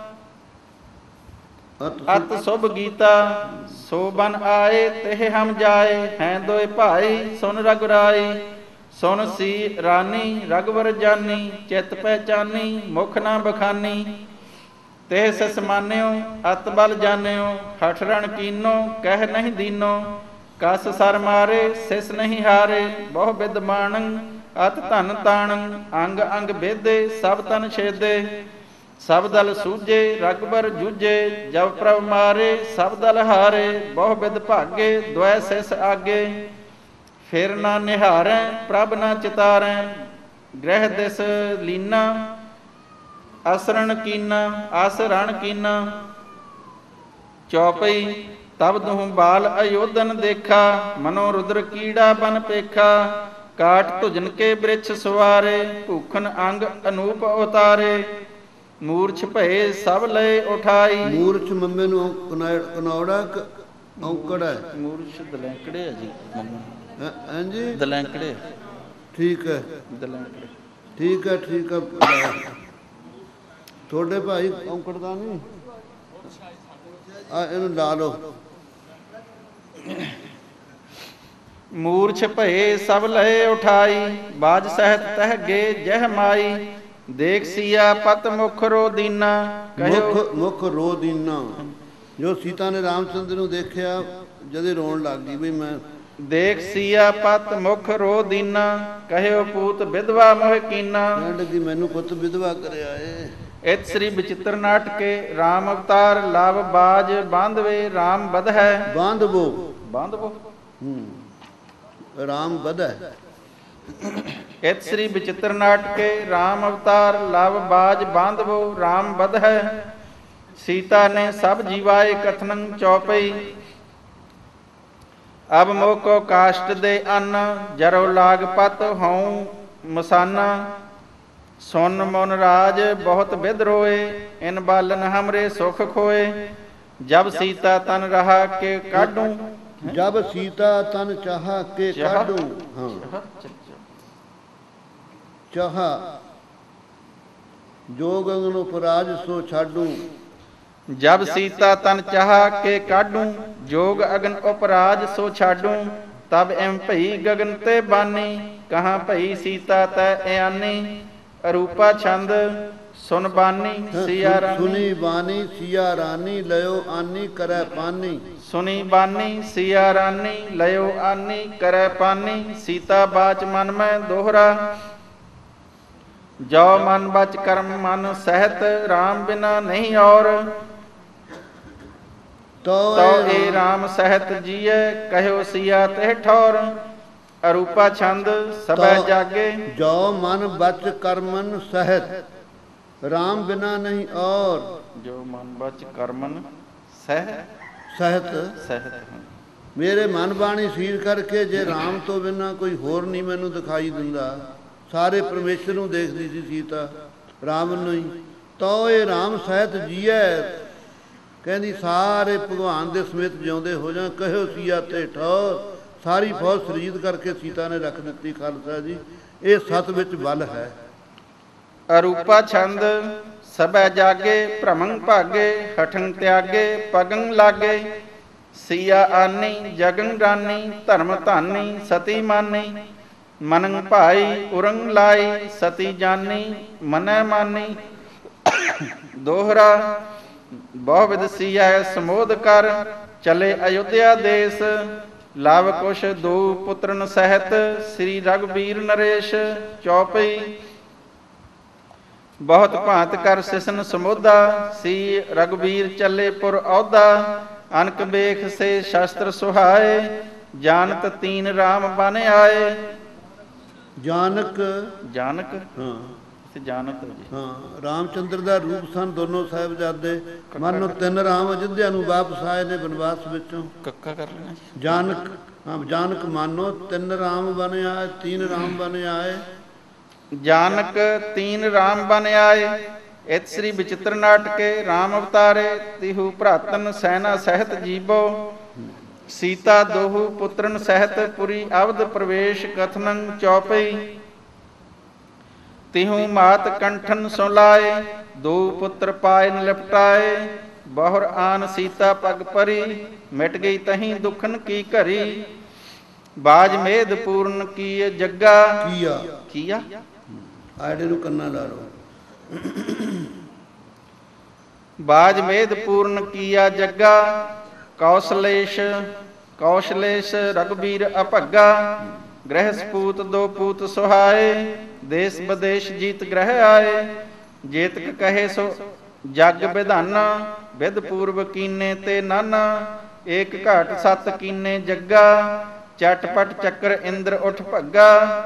S1: ਅਤ ਸੁਭ ਗੀਤਾ ਸੋ ਬਨ ਆਏ ਤਿਹ ਹਮ ਜਾਏ ਹੈ ਦੋਇ ਭਾਈ ਸੁਨ ਰਗੁਰਾਈ ਸੁਨ ਸੀ ਰਾਨੀ ਰਗਵਰ ਜਾਨੀ ਚਿਤ ਪਹਿਚਾਨੀ ਮੁਖ ਨਾ ਬਖਾਨੀ ਤਿਹ ਸਿਸ ਮਾਨਿਓ ਅਤ ਬਲ ਜਾਣਿਓ ਹਠ ਰਣ ਕੀਨੋ ਕਹਿ ਨਹੀਂ ਦੀਨੋ ਕਸ ਸਰ ਮਾਰੇ ਸਿਸ ਨਹੀਂ ਹਾਰੇ ਬਹੁ ਬਿਦ ਬਾਣੰ ਅਤ ਧਨ ਤਾਣੰ ਅੰਗ ਅੰਗ ਬੇਦੇ ਸਭ ਤਨ ਛੇਦੇ ਸਭ ਦਲ ਸੂਝੇ ਰਗਬਰ ਜੂਝੇ ਜਬ ਪ੍ਰਭ ਮਾਰੇ ਸਭ ਦਲ ਹਾਰੇ ਬਹੁ ਬਿਦ ਭਾਗੇ ਦੁਇ ਸਿਸ ਆਗੇ ਫਿਰ ਨਾ ਨਿਹਾਰੈ ਪ੍ਰਭ ਨਾ ਚਿਤਾਰੈ ਗ੍ਰਹਿ ਦਿਸ ਲੀਨਾ ਅਸਰਣ ਕੀਨਾ ਆਸਰਣ ਕੀਨਾ ਚੌਪਈ ਤਬ ਦੁਹ ਬਾਲ ਅਯੋਧਨ ਦੇਖਾ ਮਨੋ ਰੁਦਰ ਕੀੜਾ ਬਨ ਪੇਖਾ ਕਾਟ ਤੁਜਨ ਕੇ ਬ੍ਰਿਛ ਸਵਾਰੇ ਭੂਖਨ ਅੰਗ ਅਨੂਪ ਉਤਾਰੇ ਮੂਰਛ ਭਏ ਸਭ ਲਏ ਉਠਾਈ
S2: ਮੂਰਛ ਮੰਮੇ ਨੂੰ ਕਨੌੜਾ ਔਂਕੜ ਹੈ
S1: ਮੂਰਛ ਦਲੈਂਕੜੇ ਹੈ ਜੀ
S2: ਹਾਂਜੀ
S1: ਦਲੈਂਕੜੇ
S2: ਠੀਕ ਹੈ
S1: ਦਲੈਂਕੜੇ
S2: ਠੀਕ ਹੈ ਤੁਹਾਡੇ ਭਾਈ ਔਂਕੜ ਦਾ ਨਹੀਂ ਆ ਇਹਨੂੰ ਲਾ ਲਓ
S1: ਮੂਰਛ ਭਏ ਸਭ ਲਏ ਉਠਾਈ ਬਾਜ ਸਹਿਤ ਤਹ ਗੇ ਜਹ ਮਾਈ ਦੇਖ ਸੀਆ ਪਤ ਮੁਖ ਰੋ ਦੀਨਾ
S2: ਮੁਖ ਰੋ ਦੀਨਾ ਜੋ ਸੀਤਾ ਨੇ ਰਾਮਚੰਦਰ ਨੂੰ ਦੇਖਿਆ ਜਦੇ ਰੋਣ ਲੱਗ ਗਈ ਵੀ ਮੈਂ
S1: ਦੇਖ ਸੀਆ ਪਤ ਮੁਖ ਰੋ ਦੀਨਾ, ਕਹਿਓ ਪੂਤ ਵਿਧਵਾ ਮੋਹ ਕੀਨਾ।
S2: ਕਹਿਣ ਲੱਗੀ ਮੈਨੂੰ ਪੁੱਤ ਵਿਧਵਾ ਕਰਿਆ ਏ।
S1: ਇਤ ਸ੍ਰੀ ਬਚਿੱਤਰ ਨਾਟਕੇ ਰਾਮ ਅਵਤਾਰ ਲਵ ਬਾਜ ਬਾਂਧਵੇ ਰਾਮ ਬਧੈ।
S2: ਬਾਂਧਵੋ
S1: ਬਾਂਧਵੋ
S2: ਰਾਮ ਵਧੈ।
S1: ਇਤ ਸ੍ਰੀ ਬਚਿੱਤਰ ਨਾਟਕੇ ਰਾਮ ਅਵਤਾਰ ਲਵ ਬਾਜ ਬਾਂਧਵੋ ਰਾਮ ਬਧੈ। ਸੀਤਾ ਨੇ ਸਭ ਜੀਵਾਏ ਕਥਨੰ ਚੌਪਈ, ਅਬ ਮੋਕੋ ਕਾਸ਼ਟ ਦੇ ਅੰਨ, ਜਰੋ ਲਾਗ ਪਤ ਹਉ ਮਸਾਨਾ। ਸੁਨ ਮਨ ਰਾਜ ਬਹੁਤ ਵਿਧ ਰੋਏ, ਇਨ ਬਾਲਨ ਹਮਰੇ ਸੁਖ ਖੋਏ। ਜਬ ਸੀਤਾ ਤਨ ਰਹਾ ਕੇ ਕਾਢੂ,
S2: ਜਬ ਸੀਤਾ ਤਨ ਚਾਹਾ ਕੇ ਕਾਢੂ। ਹਾਂ ਚਾਹਾ ਜੋ ਗਗਨ ਉਪਰਾਜ ਸੋ ਛਾਡੂ।
S1: ਜਬ ਸੀਤਾ ਤਨ ਚਾਹਾ ਕੇ ਕਾਢੂ, ਜੋਗ ਅਗਨ ਉਪਰਾਜ ਸੋ ਛਾਡੂ। ਤਬ ਐਮ ਭਈ ਗਗਨ ਤੇ ਬਾਨੀ, ਕਹਾਂ ਭਈ ਸੀਤਾ ਤੈ ਇਆਨੀ। ਅਰੂਪਾ ਛੰਦ ਸੁਨ ਬਾਨੀ ਸੀਆ ਰਾਨੀ।
S2: ਸੁਨੀ ਬਾਨੀ ਸੀਆ ਰਾਨੀ, ਲਿਓ ਆਨੀ ਕਰੈ ਪਾਨੀ।
S1: ਸੁਨੀ ਬਾਨੀ ਸੀਆ ਰਾਨੀ, ਲਿਓ ਆਨੀ ਕਰੈ ਪਾਨੀ। ਸੀਤਾ ਬਾਚ ਮਨ ਮੈਂ ਦੋਹਰਾ, ਜੋ ਮਨ ਬਚ ਕਰਮ ਮਨ ਸਹਿਤ। ਰਾਮ ਬਿਨਾ ਨਹੀਂ ਔਰ, ਤੋ ਏ ਰਾਮ ਸਹਿਤ ਜੀਐ, ਕਹਿਓ ਸੀਆ ਤੇ ਠੌਰ। ਅਰੂਪਾ ਛੰਦ ਸਭੈ ਜਾਗੇ,
S2: ਜੋ ਮਨ ਬਚ ਕਰਮਨ ਸਹਿਤ। ਰਾਮ ਬਿਨਾ ਨਹੀਂ ਔਰ,
S1: ਜੋ ਮਨ ਬਚ ਕਰਮਨ ਸਹਿ
S2: ਸਹਿਤ
S1: ਸਹਿਤ।
S2: ਮੇਰੇ ਮਨ ਬਾਣੀ ਸੀਰ ਕਰਕੇ ਜੇ ਰਾਮ ਤੋਂ ਬਿਨਾ ਕੋਈ ਹੋਰ ਨਹੀਂ ਮੈਨੂੰ ਦਿਖਾਈ ਦਿੰਦਾ। ਸਾਰੇ ਪਰਮੇਸ਼ਰ ਨੂੰ ਦੇਖਦੀ ਸੀ ਸੀਤਾ, ਰਾਮ ਨੂੰ ਹੀ। ਤੋ ਇਹ ਰਾਮ ਸਹਿਤ ਜੀਐ, ਕਹਿੰਦੀ ਸਾਰੇ ਭਗਵਾਨ ਦੇ ਸਮੇਤ ਜਿਉਂਦੇ ਹੋ ਜਾ। ਕਹਿਓ ਸੀਆ ਤੇ ਠੌਰ। ਸਾਰੀ ਫੌਜ ਸ਼ਰੀਦ ਕਰਕੇ ਸੀਤਾ ਨੇ ਰੱਖ ਦਿੱਤੀ। ਖਾਲਸਾ ਜੀ ਇਹ ਸਤ ਵਿੱਚ ਬਲ ਹੈ।
S1: ਅਰੂਪਾ ਛੰਦ ਸਭੈ ਜਾਗੇ, ਭ੍ਰਮੰ ਭਾਗੇ ਹਠੰ ਤਿਆਗੇ ਪਗੰ ਲਾਗੇ। ਸੀਆ ਆਨੀ ਜਗਨ ਰਾਨੀ, ਧਰਮ ਧਾਨੀ ਸਤੀ ਮਾਨੀ। ਮਨੰ ਭਾਈ ਉਰੰਗ ਲਾਈ, ਸਤੀ ਜਾਨੀ ਮਨੈ ਮਾਨੀ। ਦੋਹਰਾ ਬਹੁ ਵਿਧ ਸੀਆ ਸਮੋਧ ਕਰ, ਚਲੇ ਅਯੁੱਧਿਆ ਦੇਸ। ਲਵ ਕੁਸ਼ ਦੋ ਪੁੱਤਰਨ ਸਹਿਤ, ਸ੍ਰੀ ਰਘੁਬੀਰ ਨਰੇਸ਼। ਚੌਪਈ ਬਹੁਤ ਭਾਂਤ ਕਰ ਸਿਸਨ ਸਮੋਧਾ, ਸੀ ਰਘੁਬੀਰ ਚੱਲੇ ਪੁਰ ਅਹੁਦਾ। ਅਨਕ ਬੇਖ ਸੇ ਸ਼ਸਤਰ ਸੁਹਾਏ, ਜਾਨਤ ਤੀਨ ਰਾਮ ਬਨ ਆਏ।
S2: ਜਾਨਕ
S1: ਜਾਨਕ
S2: ਹਾਂ
S1: ਜਾਨਤ ਜੀ
S2: ਹਾਂ ਰਾਮਚੰਦਰ ਦਾ ਰੂਪ ਸਨ ਦੋਨੋਂ ਸਾਹਿਬਜ਼ਾਦੇ। ਮੰਨੋ ਤਿੰਨ ਰਾਮ ਅਯੁੱਧਿਆ ਨੂੰ ਵਾਪਸ ਆਏ ਨੇ ਬਨਵਾਸ ਵਿੱਚੋਂ।
S1: ਕੱਕਾ ਕਰ ਲੈਣਾ
S2: ਜਾਨਕ ਹਾਂ ਜਾਨਕ ਮਾਨੋ ਤਿੰਨ ਰਾਮ ਬਨ ਆਏ, ਤੀਨ ਰਾਮ ਬਨ ਆਏ।
S1: ਜਾਨਕ ਤੀਨ ਰਾਮ ਬਨ ਆਏ। ਇਤ ਸ੍ਰੀ ਬਚਿੱਤਰ ਨਾਟਕੇ ਰਾਮ ਅਵਤਾਰੇ, ਤਿਹੂ ਭਰਾਤਨ ਸੈਨਾ ਸਹਿਤ ਜੀਵੋ। ਸੀਤਾ ਦੋਹੂ ਪੁੱਤਰਨ ਸਹਿਤ, ਪੁਰੀ ਅਵਧ ਪ੍ਰਵੇਸ਼ ਕਥਨੰ ਚੌਪਈ। ਤਿਹੂ ਮਾਤ ਕੰਠਨ ਸੋ ਲਾਏ, ਦੋ ਪੁੱਤਰ ਪਾਇਨ ਲਿਪਟਾਏ। ਬਹੁਰ ਆਨ ਸੀਤਾ ਪਗ ਪਰੀ, ਮਿਟ ਗਈ ਤਹੀਂ ਦੁਖਨ ਕੀ ਘਰੀ। ਬਾਜ ਮੇਦ ਪੂਰਨ ਕੀਏ ਜੱਗਾ।
S2: ਕੀਆ
S1: ਕੀਆ
S2: ਆੜੇ ਨੂੰ ਕੰਨਾ ਲਾ ਲਓ।
S1: ਬਾਜ ਮੇਦ ਪੂਰਨ ਕੀਆ ਜੱਗਾ। ਕੌਸਲੇਸ਼ ਕੌਸ਼ਲੇਸ਼ ਰਘੁਬੀਰ ਅਭੱਗਾ। ਗ੍ਰਹਿ ਸਪੂਤ ਦੋ ਪੂਤ ਸੁਹਾਏ, ਦੇਸ ਵਿਦੇਸ਼ ਜੀਤ ਗ੍ਰਹਿ ਆਏ। ਜੇਤਕ ਕਹੇ ਸੋ ਜਗ ਵਿਧਾਨਾ, ਵਿਧ ਪੂਰਵ ਕੀਨੇ ਤੇ ਨਾਨਾ। ਏਕ ਘਾਟ ਸਤ ਕੀਨੇ ਜੱਗਾ, ਚਟਪਟ ਚੱਕਰ ਇੰਦਰ ਉਠ ਭੱਗਾ।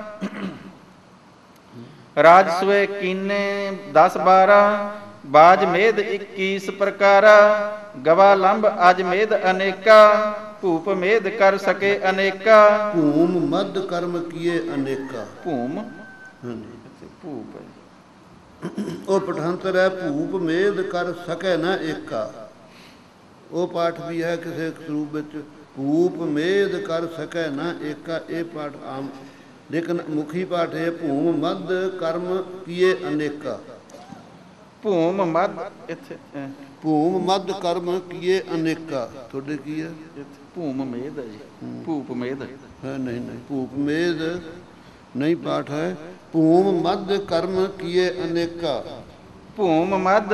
S1: ਰਾਜ ਸੂਏ ਕੀਨੇ 10 12, ਬਾਜ ਮੇਦ 21 ਪ੍ਰਕਾਰਾ। ਗਵਾ ਲੰਬ ਅਜ ਮੇਦ ਅਨੇਕਾ, ਭੂਪ ਮੇਦ ਕਰ ਸਕੇ ਅਨੇਕਾ।
S2: ਭੂਮ ਮਦ ਕਰਮ ਕੀਏ ਅਨੇਕਾ।
S1: ਭੂਮ
S2: ਹਾਂਜੀ
S1: ਭੂਪ
S2: ਉਹ ਪਠਾਨਤਰ ਹੈ। ਭੂਪ ਮੇਦ ਕਰ ਸਕੈ ਨਾ ਏਕਾ। ਉਹ ਪਾਠ ਵੀ ਹੈ ਕਿਸੇ ਸਰੂਪ ਵਿੱਚ। ਭੂਪ ਮੇਦ ਕਰ ਸਕੈ ਨਾ ਏਕਾ, ਇਹ ਪਾਠ ਆਮ। ਲੇਕਿਨ ਮੁਖੀ ਪਾਠ ਹੈ ਭੂਮ ਮਦ ਕਰਮ ਕੀਏ ਅਨੇਕਾ।
S1: ਭੂਮ ਮਦ ਇੱਥੇ
S2: ਭੂਮ ਮਦ ਕਰਮ ਕੀਏ ਅਨੇਕਾ। ਤੁਹਾਡੇ ਕੀ ਹੈ?
S1: ਭੂਮ ਮੇਦ ਹੈ ਜੀ। ਭੂਪ ਮੇਦ
S2: ਹੈ ਨਹੀਂ ਨਹੀਂ ਭੂਪ ਮੇਦ ਨਹੀਂ ਪਾਠ ਹੈ। ਭੂਮ ਮਦ ਕਰਮ ਕੀਏ ਅਨੇਕਾ।
S1: ਭੂਮ ਮਦ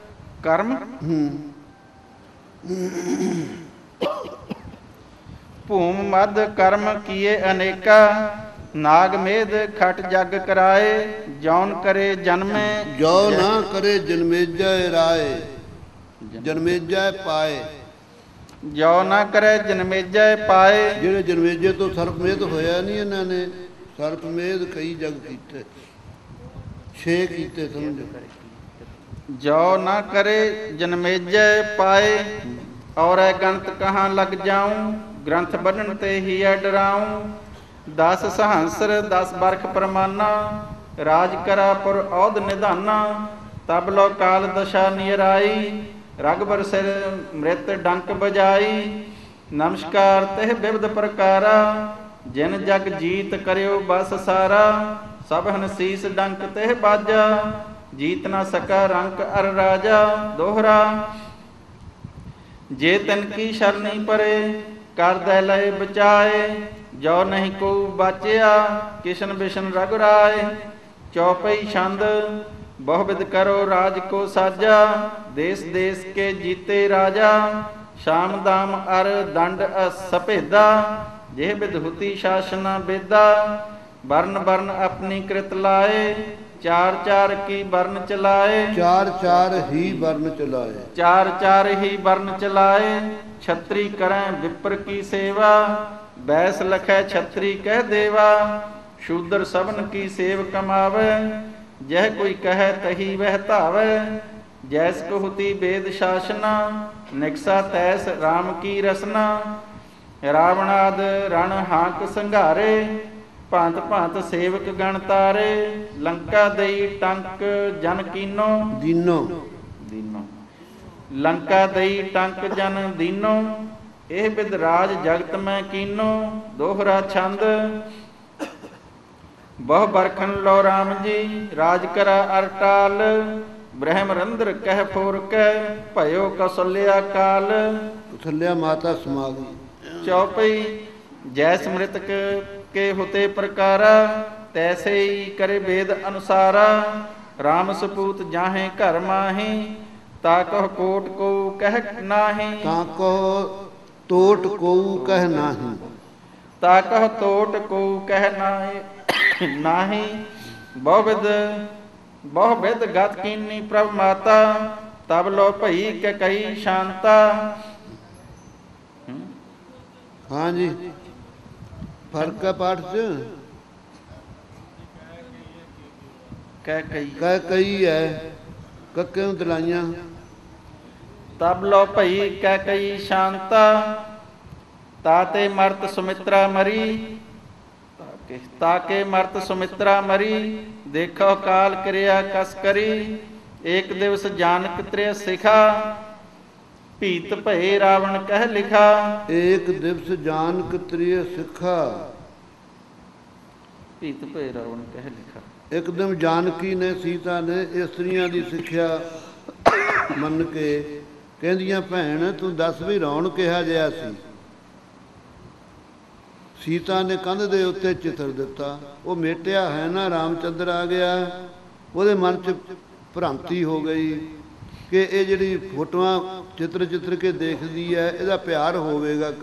S1: ਕਰਮ ਭੂਮ ਮਦ ਕਰਮ ਕੀਏ ਅਨੇਕਾ, ਨਾਗ ਮੇਧ ਖਟ ਜਗ ਕਰਾਏ, ਜੌਨ ਕਰੇ ਜਨਮੇ
S2: ਜੋ ਨਾ ਕਰੇ ਜਨਮੇਜੈ ਰਾਏ, ਜਨਮੇਜੈ ਪਾਏ।
S1: ਜੋ ਨਾ ਕਰੇ ਜਨਮੇਜੈ ਪਾਏ।
S2: ਜਿਹੜੇ ਜਨਮੇਜੇ ਤੋਂ ਸਰਪਮੇਦ ਹੋਇਆ ਨਹੀਂ ਇਹਨਾਂ ਨੇ, ਸਰਪਮੇਦ ਕਈ ਜਗ ਕੀਤੇ, 6 ਕੀਤੇ ਸਮਝੋ।
S1: ਜੋ ਨਾ करे जन्मेजय पाए, और गणत कहाँ लग जाऊं, ग्रंथ बदन ते ही डराऊं। 10 सहंसर 10 बरख परमाना, राज करा पुर औध निधाना। तब लो काल दशा नियराई, रगबर सिर मृत डंक बजाई। नमस्कार तेह बिबद प्रकारा, जिन जग जीत करियो बस सारा। सबहन शीस डंक तेह बाजा, जीत ना सका रंक अर राजा। दोहरा जे तन की शरणी परे, कर दे लय बचाए। जो नहीं को बाचिया, किशन बिशन रघुराय। चौपई छंद बहुविध करो राज को साजा, देश देश के जीते राजा। शाम दाम अर दंड असभेदा, जेह विधुति शासना बेदा। वर्ण वर्ण अपनी कृत लाए, चार चार की वर्ण चलाए।
S2: चार चार ही वर्ण चलाए,
S1: चार चार ही वर्ण चलाए। छत्री करें विप्र की सेवा, बैस लखै छत्री कह देवा। शूद्र सबन की सेव कमावे, जह कोई कहे तही वह धावे। जैस कहुति वेद शासना, निकसा तैस राम की रसना। रावणाद रण हाक संघारे, भांत भांत सेवक गण तारे। लंका दई टंक जन कीनो,
S2: दीनो
S1: दीनो। लंका दई टंक जन दीनो, एह बिद राज जगत में कीनो। दोहरा छंद बहु बरखन लो राम जी, राज करा अरटाल। ब्रह्मरंद्र कह फोर कह, भयो कौशल्या काल।
S2: कौशल्या माता समा गई।
S1: चौपई जैस मृतक के होते प्रकारा, तैसे ही करे वेद अनुसारा। राम सपूत जाहे घर माही, ताकह कोट को कह नाही।
S2: ताकह तोट को कह नाही,
S1: ताकह तोट को कह नाही। नाही बहुविध गत कीनी प्रभ माता, तब लो भई के कई शांता।
S2: हाँ जी, फर्क है पाठ च, कह कई है, कक्के ਨੂੰ ਦਲਾਈਆਂ।
S1: तब लो भई कह कई शांता, ताते मर्त सुमित्रा मरी। ताके मर्त सुमित्रा मरी, देखो काल क्रिया कस करी। एक दिवस जानक त्रिय सिखा, भीत भय रावण कह लिखा।
S2: एक दिवस जानक त्रिय सिखा,
S1: भीत भय रावण कह लिखा।
S2: एकदम जानकी ने सीता ने इस्त्रियां ਦੀ ਸਿੱਖਿਆ ਮੰਨ ਕੇ ਕਹਿੰਦੀਆਂ, ਭੈਣ ਤੂੰ ਦੱਸ ਵੀ ਰਾਵਣ ਕਿਹਾ ਜਿਹਾ ਸੀ। ਸੀਤਾ ਨੇ ਕੰਧ ਦੇ ਉੱਤੇ ਚਿੱਤਰ ਦਿੱਤਾ, ਉਹ ਮੇਟਿਆ ਹੈ ਨਾ ਰਾਮਚੰਦਰ ਆ ਗਿਆ। ਉਹਦੇ ਮਨ 'ਚ ਭ੍ਰਾਂਤੀ ਹੋ ਗਈ ਕਿ ਇਹ ਜਿਹੜੀ ਫੋਟੋਆਂ ਚਿੱਤਰ ਕੇ ਦੇਖਦੀ ਹੈ, ਇਹਦਾ ਪਿਆਰ ਹੋਵੇਗਾ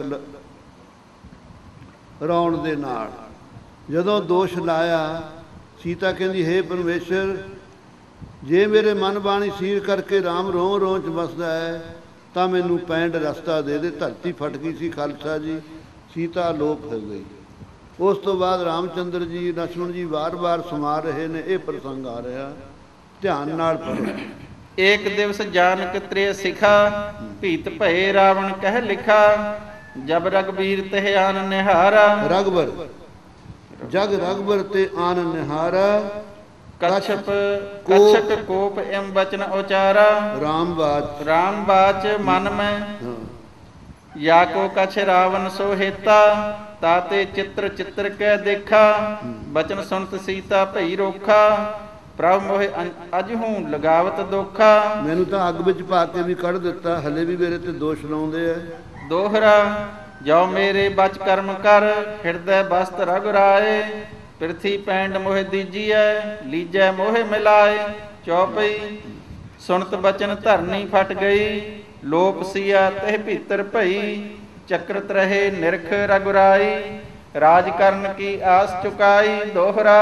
S2: ਰਾਵਣ ਦੇ ਨਾਲ। ਜਦੋਂ ਦੋਸ਼ ਲਾਇਆ, ਸੀਤਾ ਕਹਿੰਦੀ, ਹੇ ਪਰਮੇਸ਼ਰ, ਜੇ ਮੇਰੇ ਮਨ ਬਾਣੀ ਸੀਰ ਕਰਕੇ ਰਾਮ ਰੋਂ ਰੋਂ 'ਚ ਵਸਦਾ ਹੈ ਤਾਂ ਮੈਨੂੰ ਪੈਂਡ ਰਸਤਾ ਦੇ ਦੇ। ਧਰਤੀ ਫਟ ਗਈ ਸੀ ਖਾਲਸਾ ਜੀ, ਸੀਤਾ ਲੋਪ ਹੋ ਗਈ। ਉਸ ਤੋਂ ਬਾਅਦ ਰਾਮਚੰਦਰ ਜੀ ਲਛਮਣ ਜੀ ਵਾਰ-ਵਾਰ ਸਮਾ ਰਹੇ ਨੇ, ਇਹ ਪ੍ਰਸੰਗ ਆ ਰਿਹਾ, ਧਿਆਨ ਨਾਲ ਪੜ੍ਹੋ।
S1: एक दिवस जानक त्रिय सिखा, भीत भय रावण कह लिखा। जब रघुबीर तेह आन निहारा,
S2: रघुबर जग रघुबर ते आन निहारा।
S1: कच्छप कच्छप कोप एम बचन उचारा। राम बाच मन में, या को कछ रावण सो हेता। ताते चित्र कै देखा, बचन सुनत सीता भई रोखा। ਪ੍ਰਭ ਮੋਹਿ ਅਜਹੂ ਲਗਾਵਤ ਦੋਖਾ।
S2: ਮੈਨੂੰ ਤਾਂ ਅੱਗ ਵਿੱਚ ਪਾ ਕੇ ਵੀ ਕੱਢ ਦਿੱਤਾ, ਹਲੇ ਵੀ ਮੇਰੇ ਤੇ ਦੋਸ਼ ਲਾਉਂਦੇ ਆ।
S1: ਦੋਹਰਾ ਜੋ ਮੇਰੇ ਬਚ ਕਰਮ ਕਰ, ਹਿਰਦੈ ਬਸਤ ਰਘੁਰਾਏ। ਪ੍ਰਿਥੀ ਪੈਂਡ ਮੋਹਿ ਦੀਜੀਐ, ਲੀਜੈ ਮੋਹਿ ਮਿਲਾਏ। ਚੌਪਈ ਸੁਣਤ ਬਚਨ ਧਰਨੀ ਫਟ ਗਈ, ਲੋਪ ਸੀਆ ਤਹਿ ਭੀਤਰ ਭਈ। चक्रत रहे निरख रघुराई, राज करन की आस चुकाई। दोहरा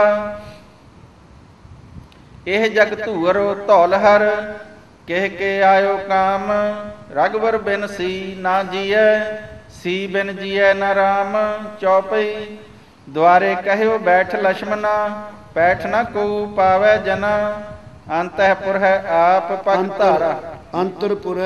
S1: एह जग धूअरो धौल हर, कह के आयो काम। रघुवर बिन सी ना जिय, सी बिन जिय न राम। चौपई द्वारे कहो बैठ लक्ष्मणा, पैठ न को पावै जना। अंतःपुर है आप पग धारा।
S2: अंतरपुर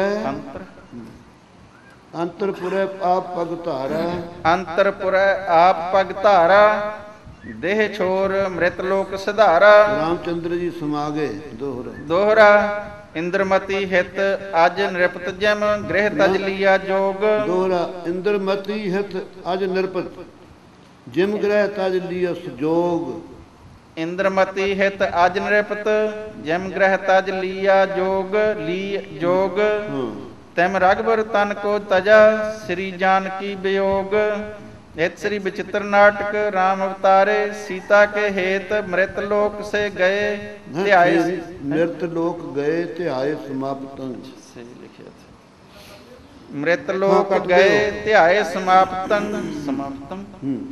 S2: अंतरपुर आप पग धारा।
S1: अंतरपुर आप पग धारा, देह छोर मृत लोक सिधारा।
S2: रामचंद्र जी समा गए। दोहरा
S1: दोहरा इंद्रमती हित अज नृपत जम, गृह तज लिया जोग।
S2: दोहरा इंद्रमती हित अज नृपत, जिम गृह तज लिया जोग।
S1: इंद्रमती हित अज नृपत, जिम गृह तज लिया जोग। ली जोग तिम रघुबर तन को तजा, श्री जानकी वियोग। इत श्री विचित्र नाटक राम अवतारे, सीता के हेत मृत लोक से गए ध्याए।
S2: मृत लोक गए ध्याए समाप्त।
S1: मृत लोक गए ध्याए समाप्तन। समाप्तम